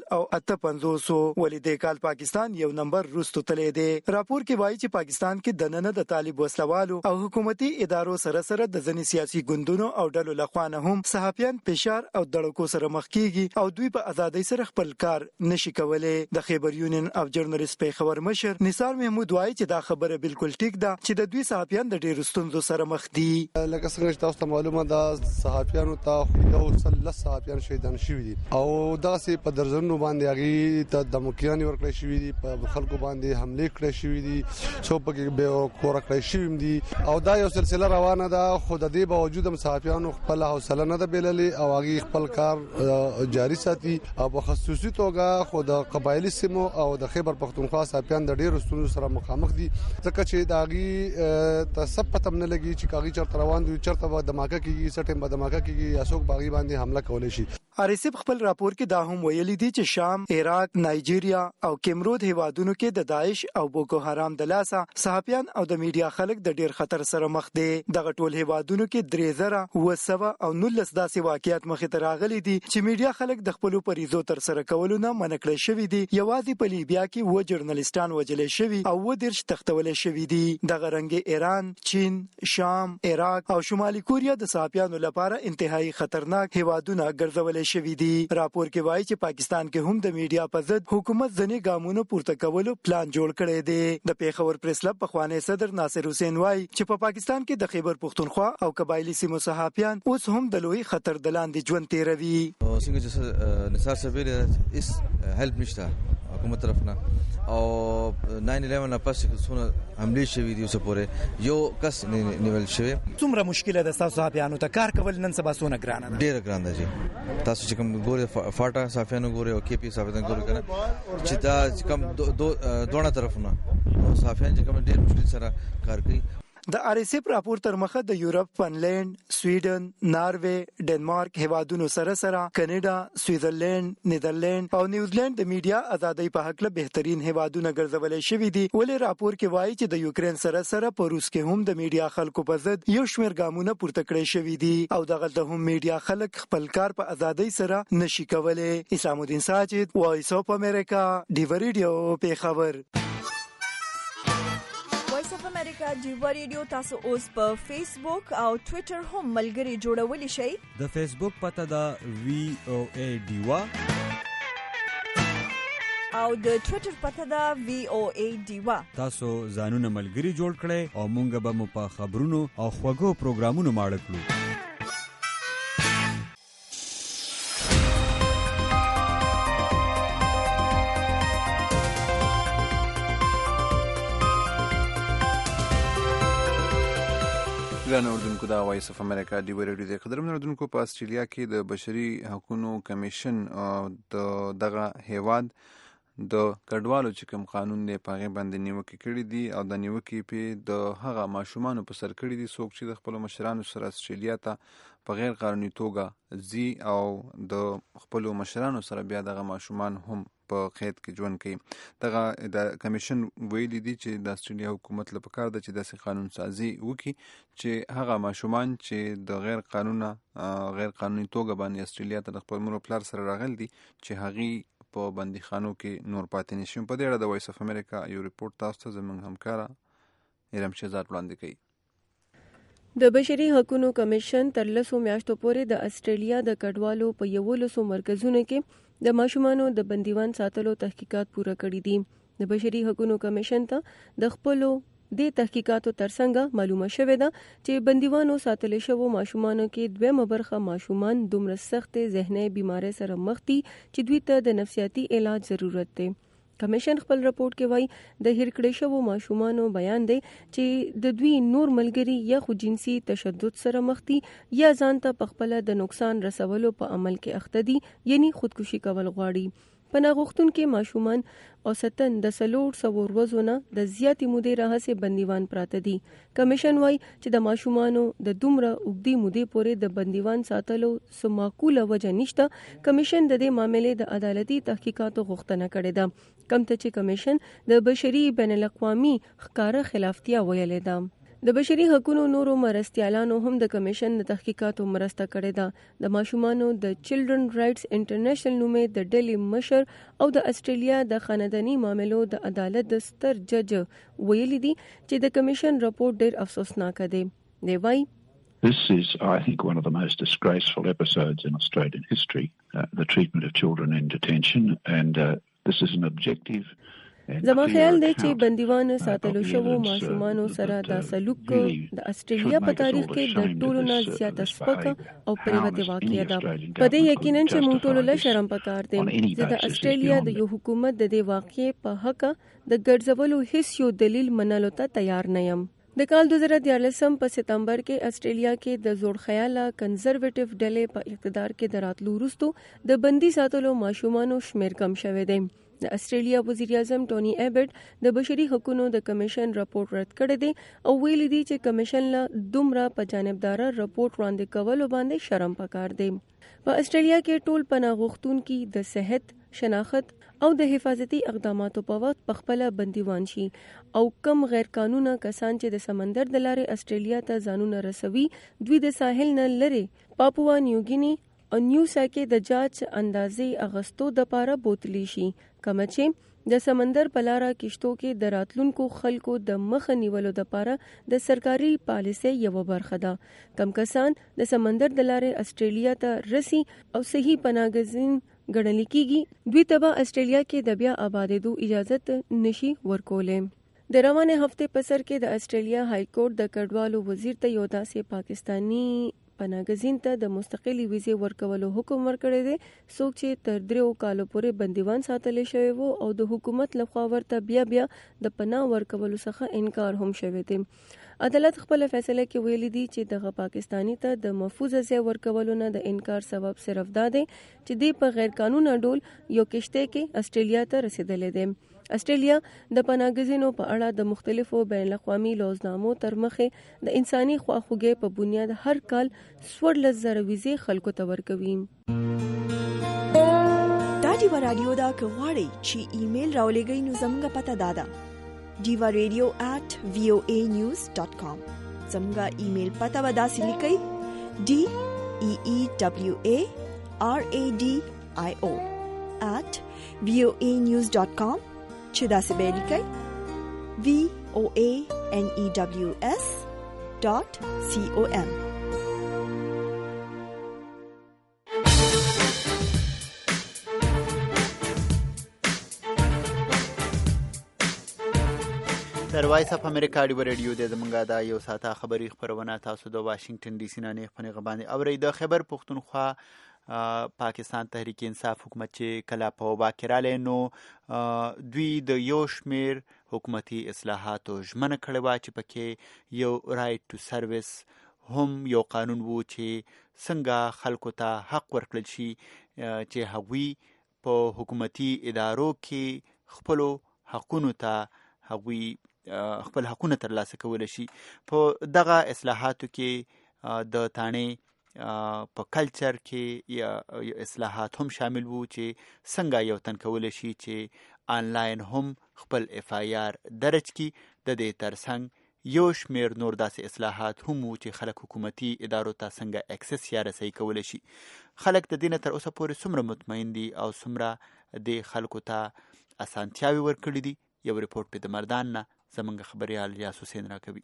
158 ولې پاکستان یو نمبر وروسته تللی دی. راپور کې وایي چې پاکستان کې د نن د طالب وسلوالو او حکومتي ادارو سره سره د ځینې سیاسي ګوندونو او ډلو لخوا نه هم صحافیان فشار او دړکو سره مخ کیږي او دوی په ازادۍ سره خپل کار نشي کولی. د خیبر یونین اف جرنالست پیښور مشر نثار محمود وایي چې دا خبره بالکل ټیک ده چې د دوی صحافیان د ډیرو ستونزو سره مخ دي. لکه څنګه چې تاسو ته معلومه ده صحافیانو ته یو څل صحافیان شهیدان شوي دي او داسې په درجنونو باندې هغې ته دموکیانې ورکړی شوي دي، په خلکو باندې حملې کړی شوي دي، څو پکې بې کوره کړی شوي دي او دا یو سلسله روانه ده. خو د دې باوجود هم صحافیانو خپل حوصله نه ده بایللې او هغې خپل کار جاري ساتي او په خصوصي توګه خو د قبایلي سیمو او د خیبر پښتونخوا صحافیان د ډېرو ستونزو سره مخامخ دي ځکه چې د هغې ته څه پته هم نه لګي چې هغې چېرته روان دي، چېرته به دماکه کېږي، څه ټایم به دماکه کېږي یا څوک به هغې باندې حمله کولی شي. RSF خپل راپور کې دا هم ویلي دي چې شام، عراق، نایجیریا او کیمرود هیوادونو کې د داعش او بوکو حرام د لاسه صحافیان او د میډیا خلک د ډیر خطر سره مخ دي. دغه ټول هیوادونو کې 3000 او 19 داسې واقعیات مخې ته راغلي دي چې میډیا خلک د خپل پریزو تر سره کولو نه منع کړی شوی دي. یوازې په لیبیا کې و ژورنالیستان وجل شوی او و درش تختول شوی دي. دغه رنګ ایران، چین، شام، عراق او شمالي کوریا د صحافیانو لپاره انتهایی خطرناک هیوادونه ګرځول شوی دي. راپور کې وایي چې پاکستان کې هم د میډیا په ضد حکومت ځنې ګامونه پورته کولو پلان جوړ کړی دی. د پیښور پریس کلب پخوانی صدر ناصر حسین وایي چې په پاکستان کې د خیبر پختونخوا او قبایلی سیمو صحافیان اوس هم د لوی خطر د لاندې ژوند تیروي. څنګه چې نثار سبیل اس هیلپ نشته حکومت طرفنا او 9/11 نه پس څونه حمله شوې دي اوسه پورې یو کس نیول شوی. څومره مشکله ده تاسو صحافیانو ته کار کول نن سبا څونه ګرانه ده؟ ډیره ګرانه ده جی. تاسو چې کوم ګوري فاټا صحافیانو ګوري او KP صحافیانو ګوري کنه چې دا کوم دوه طرفونه صحافیان چې کوم ډیر مشکل سره کار کوي. د RSF راپور تر مخه د یورپ، فنلند، سویډن، ناروې، ډنمارک هیوادونو سره سره کناډا، سویټزرلند، نیدرلند او نیوزیلند د میډیا ازادۍ په حق له بهترین هیوادونو ګرځولې شوې دي. ولې راپور کې وایي چې د یوکرين سره سره په روس کې هم د میډیا خلکو په ضد یو شمېر ګامونه پورته کړی شوې دي او دغه د هم میډیا خلک خپل کار په ازادۍ سره نشي کولای. اسلام الدین ساجد، وایس اف امریکا، ډیو ریډیو، پیښور. وایس اف امریکا ډیو ریډیو تاسو اوس په فیسبوک او ټوئیټر هم ملګری جوړولی شئ. د فیسبوک پته دا VOA ډیوا او د ټوئیټر پته دا VOA ډیوا. تاسو ځانونه ملګری جوړ کړئ او مونږ به مو په خبرونو او خوږو پروګرامونو ماړه کړو. ګران اوردونکو دا وایس اف امریکا ډیو ریډیو دی. قدرمن اوردونکو په استرالیا کې د بشري حقوقو کمیشن د دغه هیواد د کډوالو چې کوم قانون دی په هغه باندې نیوکه کړې دي او د نیوکې په د هغه ماشومان په سر کړې دي څوک چې د خپل مشرانو سره استرالیا ته په غیر قانوني توګه زی او د خپل مشرانو سره بیا دغه ماشومان هم په قید کې ژوند کوي. دغه د کمیشن ویلي دي چې د استرالیا حکومت لپاره کار ده چې داسې قانون سازي وکړي چې هغه ماشومان چې د غیر قانوني توګه باندې استرالیا ته د خپل مور پلار سره راغلي دي چې هغه په بندیخانو کې نور پاتې نشي. په دې اړه د وایس اف امریکا یو ریپورت تاسو ته زموږ همکاره ایرم شهزاد وړاندې کوي. د بشري حقوقو کمیشن تر 10 میاشتو پورې د استرالیا د کډوالو په 11 مرکزونو کې د ماشومانو د بندیوان ساتلو تحقیقات پوره کړي دي. د بشري حقوقو کمیشن ته د خپلو د تحقیقاتو ترڅنګ معلومه شوې ده چې بندیوانو ساتل شوو ماشومانو کې دویمه برخه ماشومان دومره سخت ذهني بیماری سره مخ دي چې دوی ته د نفسیاتي علاج ضرورت دی. کمیشن خپل رپورت کې وایي د هیر کړی شوو ماشومانو بیان دی چې د دوی نور ملګری یا خو جنسي تشدد سره مخ دي یا ځان ته په خپل د نقصان رسولو په عمل کې اخته دي، یعنی خودکشي کول غواړي. پناه غوښتونکي ماشومان اوسطن د 400 ورځو نه د زیاتې مودې راهیسې بندیوان پراته دي. کمیشن وایي چې د ماشومانو د دومره اوږدې مودې پورې د بندیوان ساتلو څه معقوله وجه نشته. کمیشن د دې معاملې د عدالتي تحقیقاتو غوښتنه کړې ده، کوم ته چې کمیشن د بشري بین الاقوامي ښکاره خلافتیا ویلې ده. د بشري حقوقو نورو مرستیالانو هم د کمیشن د تحقیقاتو مرسته کړې ده. د ماشومانو د چلډرن رائټس انټرنیشنل نومې د ډلې مشر او د استرالیا د خاندانی معاملو د عدالت د ستر جج ویلي دي چې د کمیشن رپورت ډېر افسوسناک دی. دی وایي This is, I think, one of the most disgraceful episodes in Australian history, the treatment of children in detention, and this is an objective. زما خیال دی چې بندیوان ساتلو شوو ماشومانو سره دا سلوک د استرالیا په تاریخ کې د ټولو نه زیات سپک او پریوته واقعه ده. په دې یقینا چې موږ ټول له شرم پکار دي چې د استرالیا د یو حکومت د دې واقعې په حق د ګرځولو هیڅ یو دلیل منلو ته تیار نه یم. د کال 2014 په سپتمبر کې استرالیا کې د زوړ خیاله کنزرویټیو ډلې په اقتدار کې د راتلو وروسته د بندي ساتلو ماشومانو شمیر کم شوی دی. د استرالیا وزیر اعظم ټونی ایبټ د بشري حقوقو د کمیشن راپورټ رد کړی دی او ویلي دی چې کمیشن له دومره په جانبدار راپورټ وړاندې کولو باندې شرم پکار دی. په استرالیا کې ټول پناه غوښتونکي د صحت، شناخت او د حفاظتي اقداماتو په وخت په خپل بندیوان شي او کم غیر قانونه کسان چې د سمندر د لارې استرالیا ته ځانونه رسوي دوی د ساحل نه لري پاپوا نیوګینی او نیو ساکي د جاج اندازې اغستو د پاره بوتلی شي کوم چې د سمندر په لاره کشتو کې د راتلونکو خلکو د مخ نیولو د پاره د سرکاري پالیسۍ یو برخه ده. کم کسان د سمندر د لارې استرالیا ته رسي او صحیح پناهګزین ګڼل کېږي دوی ته به استرالیا کې د بیا آبادېدو اجازه نشي ورکولې. د روانه هفته په سر کې د استرالیا های کورټ د کډوالو وزیر ته یو داسې پاکستانی پناهګزین ته د مستقلي ویزې ورکولو حکم ورکړی دی څوک چې تر 3 کالو پورې بندیوان ساتل شوی وو او د حکومت لخوا ورته بیا د پناه ورکولو څخه انکار هم شوی دی. عدالت خپل فیصله کې ویلي دی چې دغه پاکستانی ته د محفوظ ځای ورکولو نه د انکار سبب صرف دا دی چې دی په غیر قانوني ډول یو کشته کې استرالیا ته رسیدلې دی. استرالیا د پناهګزینو په اړه د مختلفو بین الاقوامي لوزنامو تر مخې د انساني خواخوږۍ په بنیاد هر کال 14,000 ویزې خلکو ته ورکوي. دا ډیوا رادیو دا کغواړي چې ایمیل راولېږئ نو زموږ پته دادا divaradio@voanews.com زموږ ایمیل پته ودا سلیکئ DEEWARADIO@voanews.com چې دا څه به لیکئ voanews.com. در وایس اف امریکا ډیو ریډیو د زمونږه دا یو ساعته خبري خبرونه تاسو د واشنگټن ډي سي نه خپل غباندې اوري. د خیبر پختونخوا پاکستان تحریک انصاف حکومت چې کله په واکراله نو دوی د یو شمیر حکومتي اصلاحاتو ژمنه کړې و چې پکې یو رائټ ټو سرویس هم یو قانون وو چې څنګه خلکو ته حق ورکړل شي چې هغوی په حکومتي ادارو کې خپل حقونو ته هغوی خپل حقونه ترلاسه کول شي. په دغه اصلاحاتو کې د تانه په کلچر کې یا اصلاحات هم شامل وو چې څنګه یو تن کول شي چې آنلاین هم خپل FIR درج کی. د دې ترڅنګ یو شمیر نور داسې اصلاحات هم وو چې خلک حکومتي ادارو ته څنګه اکسس یا رسۍ کول شي. خلک د دې تر اوسه پورې څومره مطمئن دي او څومره د خلکو ته اسانتیاوي ورکړي دي. یو ریپورت په د مردان نه زمونږ خبريال ریاض حسین راکوي.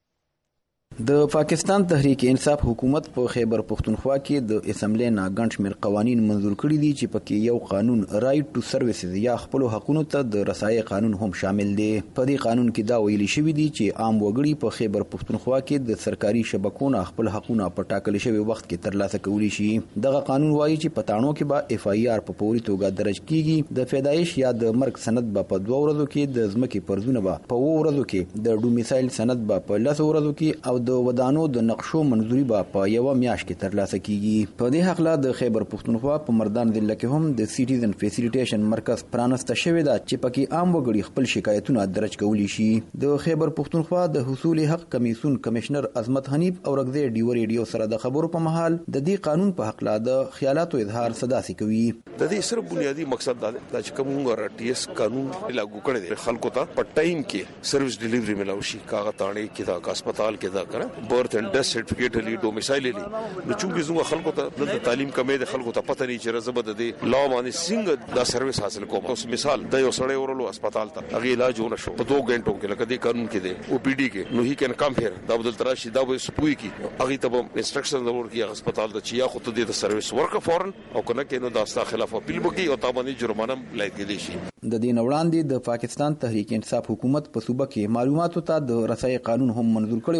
د پاکستان تحریک انصاف حکومت په خیبر پختونخوا کې د اسمبلی نه ګڼ شمېر قوانین منظور کړي دي چې پکې یو قانون رائټ ټو سرویسز یا خپل حقوقو ته د رسایي قانون هم شامل دی. په دې قانون کې دا ویلي شوی دی چې عام وګړي په خیبر پختونخوا کې د سرکاري شبکو نه خپل حقوقونه په ټاکل شوی وخت کې ترلاسه کولی شي. دغه قانون وایي چې په تاڼو کې به FIR په فوري توګه درج کیږي. د پیدایش یا د مرګ سند به په 2 ورځو کې، د ځمکې پرزونه به په 2 ورځو کې، د ډومیسایل سند به په 10 ورځو کې او د ودانو د نقشو منظوري به په 1 میاشت کې ترلاسه کیږي. په دې حق له د خیبر پختونخوا په مردان ضلع کې هم د سټیزن فیسیلیټیشن مرکز پرانسته شوی دی چې پکې عام وګړي خپل شکایتونه درج کولی شي. د خیبر پختونخوا د حصول حق کمیسیون کمشنر عظمت حنیف او رغزه ډیو ریډیو سره د خبرو په محل د دې قانون په حق له د خیالاتو اظهار صداسي کوي. د دې سره بنیادی مقصد دا دی چې کوم RTS قانون لاګو کړی دی خلکو ته په ټایم کې سرویس ډیلیوري ملاوي شي. کاغه تاڼې کې دا هسپتال کې دا کړه برث اینڈ ډیث سرټیفیکیټ لري، ډومیسایل لري. نو چونګې زموږ خلکو ته د تعلیم کمې د خلکو ته پته نه چې رزبه د لا باندې څنګه دا سرویس حاصل کوم. اوس مثال د یو سړی ورلو هسپتال ته هغه علاج ونه شو په 2 غنټو کې لکه دې قانون کې دی OPD کې نو هی کین کم هیر دا بدل تراشي دا به سپوي کی هغه ته انسټرکشن ضرور کی هسپتال ته چې یا خو ته د سرویس ورکه فورن او کنه کې نو دا ستا خلاف اپیل وکي او تابانه جرمانه لایق دي شي. د دین وړاندې د پاکستان تحریک انصاف حکومت په صوبه کې معلوماتو ته د رسایي قانون هم منظور کړی وو چې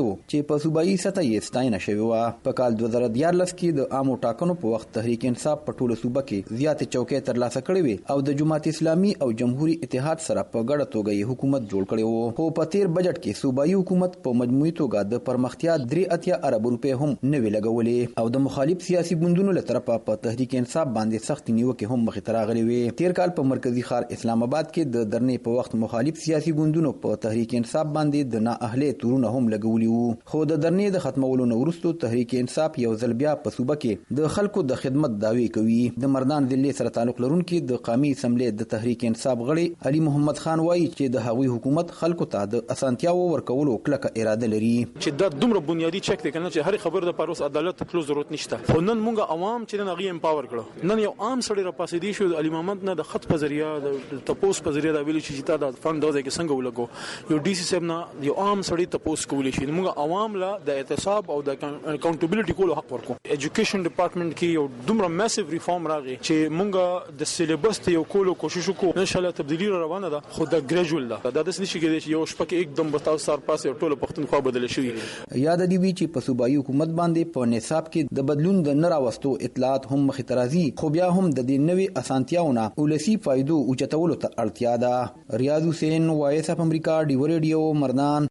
چې په صوبایي سطح یې ستاینه شوې وه. په کال 2014 کې د عامو ټاکنو په وخت تحریک انصاف په ټوله صوبه کې زیاتې چوکۍ ترلاسه کړې وې او د جماعت اسلامي او جمهوریت اتحاد سره په ګډه توګه یې حکومت جوړ کړی و. خو په تیر بجټ کې صوبایي حکومت په مجموعي توګه د پرمختیا 83 ارب روپۍ هم نه وی لګولې او د مخالف سیاسي ګوندونو له طرفه په تحریک انصاف باندې سخت نیوکې هم مخې ته راغلې وې. تیر کال په مرکزی ښار اسلام آباد کې د درنې په وخت مخالف سیاسي ګوندونو په تحریک انصاف باندې د نااهلۍ تورونه هم لګولي وو. خو د درنې د ختمولو نه وروسته تحریک انصاف یو ځل بیا په صوبه کې د خلکو د خدمت دعوی کوي. د مردان ضلع سره تعلق لرونکي د قومي اسمبلی د تحریک انصاف غړي علي محمد خان وایي چې د هغوی حکومت خلکو ته د اسانتیاو ورکولو کلکه اراده لري. چې دا دومره بنیادی چک دی کنه چې هر خبر د پاروس عدالت ته ضرورت نشته. خو نن مونږ عوام چې نن هغه امپاور کړو. نن یو عام سړی را پاسې دی شو علي محمد نه د خط په ذریعہ د تپوس په ذریعہ دا ویل چې تا د فند دوزه کې څنګه ولګو. یو ډي سي صاحب نه یو عام سړی تپوس کولی شي. مونږ عوام لا د احتساب او د اکاونټیبিলিټي کولو حق ورکو. ایجوکیشن ډپارټمنټ کې یو دومره میسیو ریفارم راغی چې مونږ د سلیبس ته یو کولو کوشش وکړو. ان شاء الله تبدیلی روانه ده خو دا ګریجوال ده. دا د نشي کېدای چې یو شپه کې एकदम بتاو سار پاسه ټوله پښتونخوا بدل شي. یاد دی وی چې په صوبایي حکومت باندې په نصاب کې د بدلون د نه راوستو اطلاعات هم مخې ته راځي. خو بیا هم د دې نوې اسانتیاونه ولسی فائدو اوچتولو ته اړتیا ده. ریاض حسین، وایس اف امریکا، ډیو ریډیو، مردان.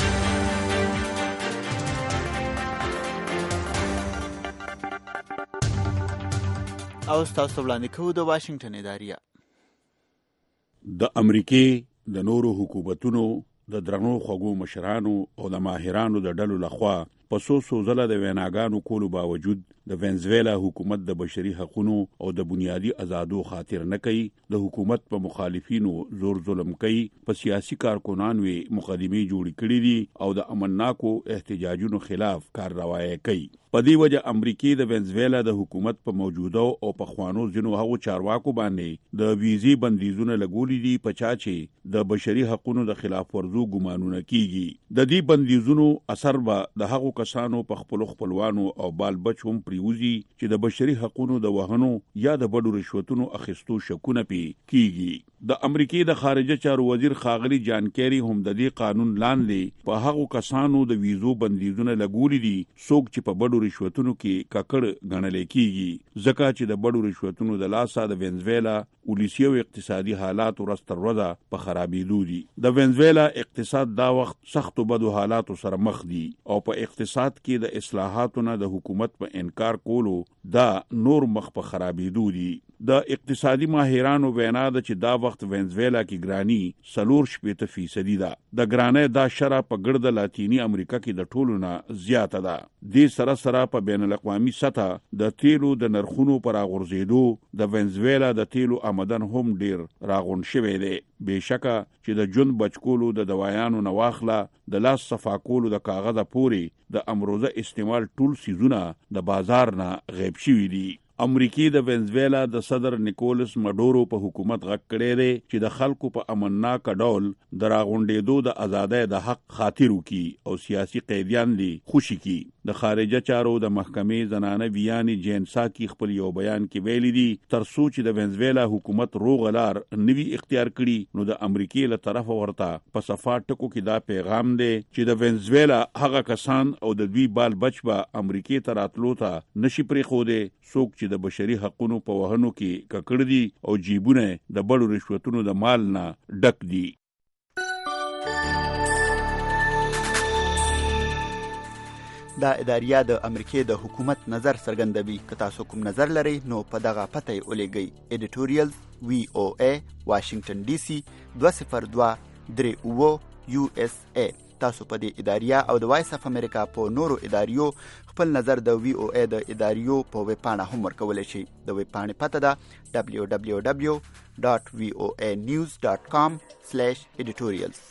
او تاسو وړاندې کوو د واشنگټن اداریه. د امریکې د نورو حکومتونو د درنو خوږو مشرانو او د ماهرانو د ډلو لخوا په څو ځله د ویناګانو کولو باوجود د وینزویلا حکومت د بشري حقوقو او د بنیادی آزادو خاطر نه کوي. د حکومت په مخالفینو زور ظلم کوي. په سیاسي کارکنانو مقدمې جوړې کړې دي او د امنناکو احتجاجونو خلاف کارروایي کوي. په دې وجه امریکای د وینزویلا د حکومت په موجوده او په خوانو ځینو هغو چارواکو باندې د ویزي بندیزونه لګولې دي په چا چې د بشري حقوقو د خلاف ورزو ګمانونه کیږي. د دې بندیزونو اثر به د هغو کسانو په خپلوانو او بال بچ هم پریوزي چې د بشري حقوقو د وهنو یا د بډو رشوتونو اخیستو شکونه پی کیږي. د امریکای د خارجه چارو وزیر خاغلی جان کیری هم د دې قانون لاندې په هغو کسانو د ویزو بندیزونه لګولې دي څوک چې په بډو رشوتونو کې ککړ غنل کیږي. ځکه چې د بډو رشوتونو د لاسه د وینزویلا ولسی او اقتصادي حالات ورستر ورځ په خرابېدو دي. د وینزویلا اقتصاد دا وخت سخت بدو حالات سره مخ دي او په اقتصاد کې د اصلاحاتو نه د حکومت په انکار کولو دا نور مخ په خرابېدو دي. د اقتصادي ماهرانو وینا ده چې دا وخت وینزویلا کې ګرانی 40% ده. د ګرانۍ دا شرح په ګرد لاتینی امریکا کې د ټولو نه زیاته ده. د سره په بین الاقوامي سطح د تیلو د نرخونو پر راغورځېدو د وینزویلا د تیلو آمدن هم ډیر راغون شوی دی. بهشکه چې د جون بچکولو د دوايانو نواخله د لاس صفا کولو د کاغذ پوري د امروزه استعمال ټول سيزونه د بازار نه غیب شوی دي. امریکای د وینزویلا د صدر نیکولس مډورو په حکومت غږ کړی دی چې د خلکو په امنناک ډول د راغونډېدو د ازادۍ د حق خاطر وکړي او سیاسي قیدیان دي خوشي کړي. د خارجه چارو د محکمې زنانه ویانی جینسا کی خپل یو بیان کې ویلي دي تر څو چې د وینزویلا حکومت روغلار نوی اختیار کړي نو د امریکای له طرف ورته په صفا ټکو کې دا پیغام دی چې د وینزویلا هغه کسان او د دوی بال بچ به امریکای ته راتلو ته نشي پرېښودی څوک چې د بشري حقوقو په وهنو کې ککړ دي او جیبونه د بډو رشوتونو د مال نه ډک دي. دا اداریه د امریکای د حکومت نظر څرګندوي. که تاسو کوم نظر لرئ نو په دغه پته یې ولېږئ. ایډیټوریال VOA واشنگټن DC 20238 USA. تاسو په دې اداریه او د وایس اف امریکا په نورو اداریو خپل نظر د VOA د اداریو په ویب پاڼه هم ورکولی شئ. د ویب پاڼې پته ده www.voanews.com/editorials.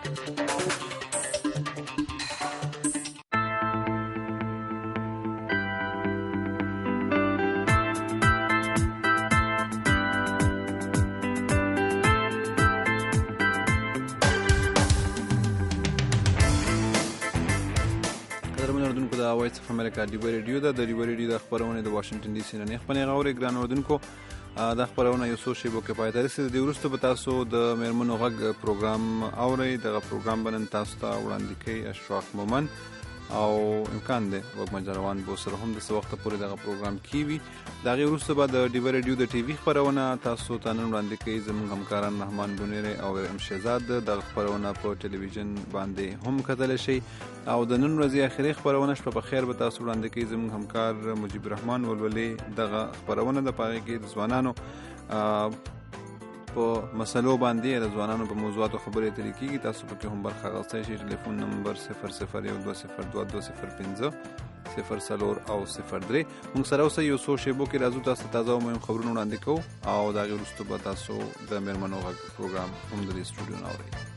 وایس اف امریکا ډیو ریډیو د ډیو ریډیو د خبرونه د واشنگټن ډي سي نه خپل غوړي ګران اوردونکو د خبرونه یو څو شی بو کې پاتې رسېد. د ورستو به تاسو د میرمنو غږ پروګرام اوري. دغه پروګرام باندې تاسو ته وړاندې کوي اشراق مومن او امکان دی وګمنجا روان به سره هم د څه وخت پورې دغه پروګرام کیوي د هغې وروسته به د ډیوه ریډیو د ټي وي خپرونه تاسو ته نن وړاندې کوي زموږ همکاران رحمان بونیری او ام شهزاد دغه خپرونه په ټلویزیون باندې هم کتلی شئ او د نن ورځې اخري خپرونه شپه په خیر به تاسو وړاندې کوي زموږ همکار مجیب الرحمن ولولې دغه خپرونه د په هغې کې د ځوانانو په مسلو باندې د ځوانانو په موضوعاتو خبرې اترې کېږي. تاسو پکې هم برخه اخیستی شئ. ټلیفون نمبر 0012022020 04 او 03. موږ سره اوسئ یو څو شیبو کې راځو تاسو تازه او مهم خبرونه وړاندې کوو او د هغې وروسته به تاسو د مېرمنو غږ پروګرام هم د دې سټوډیو نه اورئ.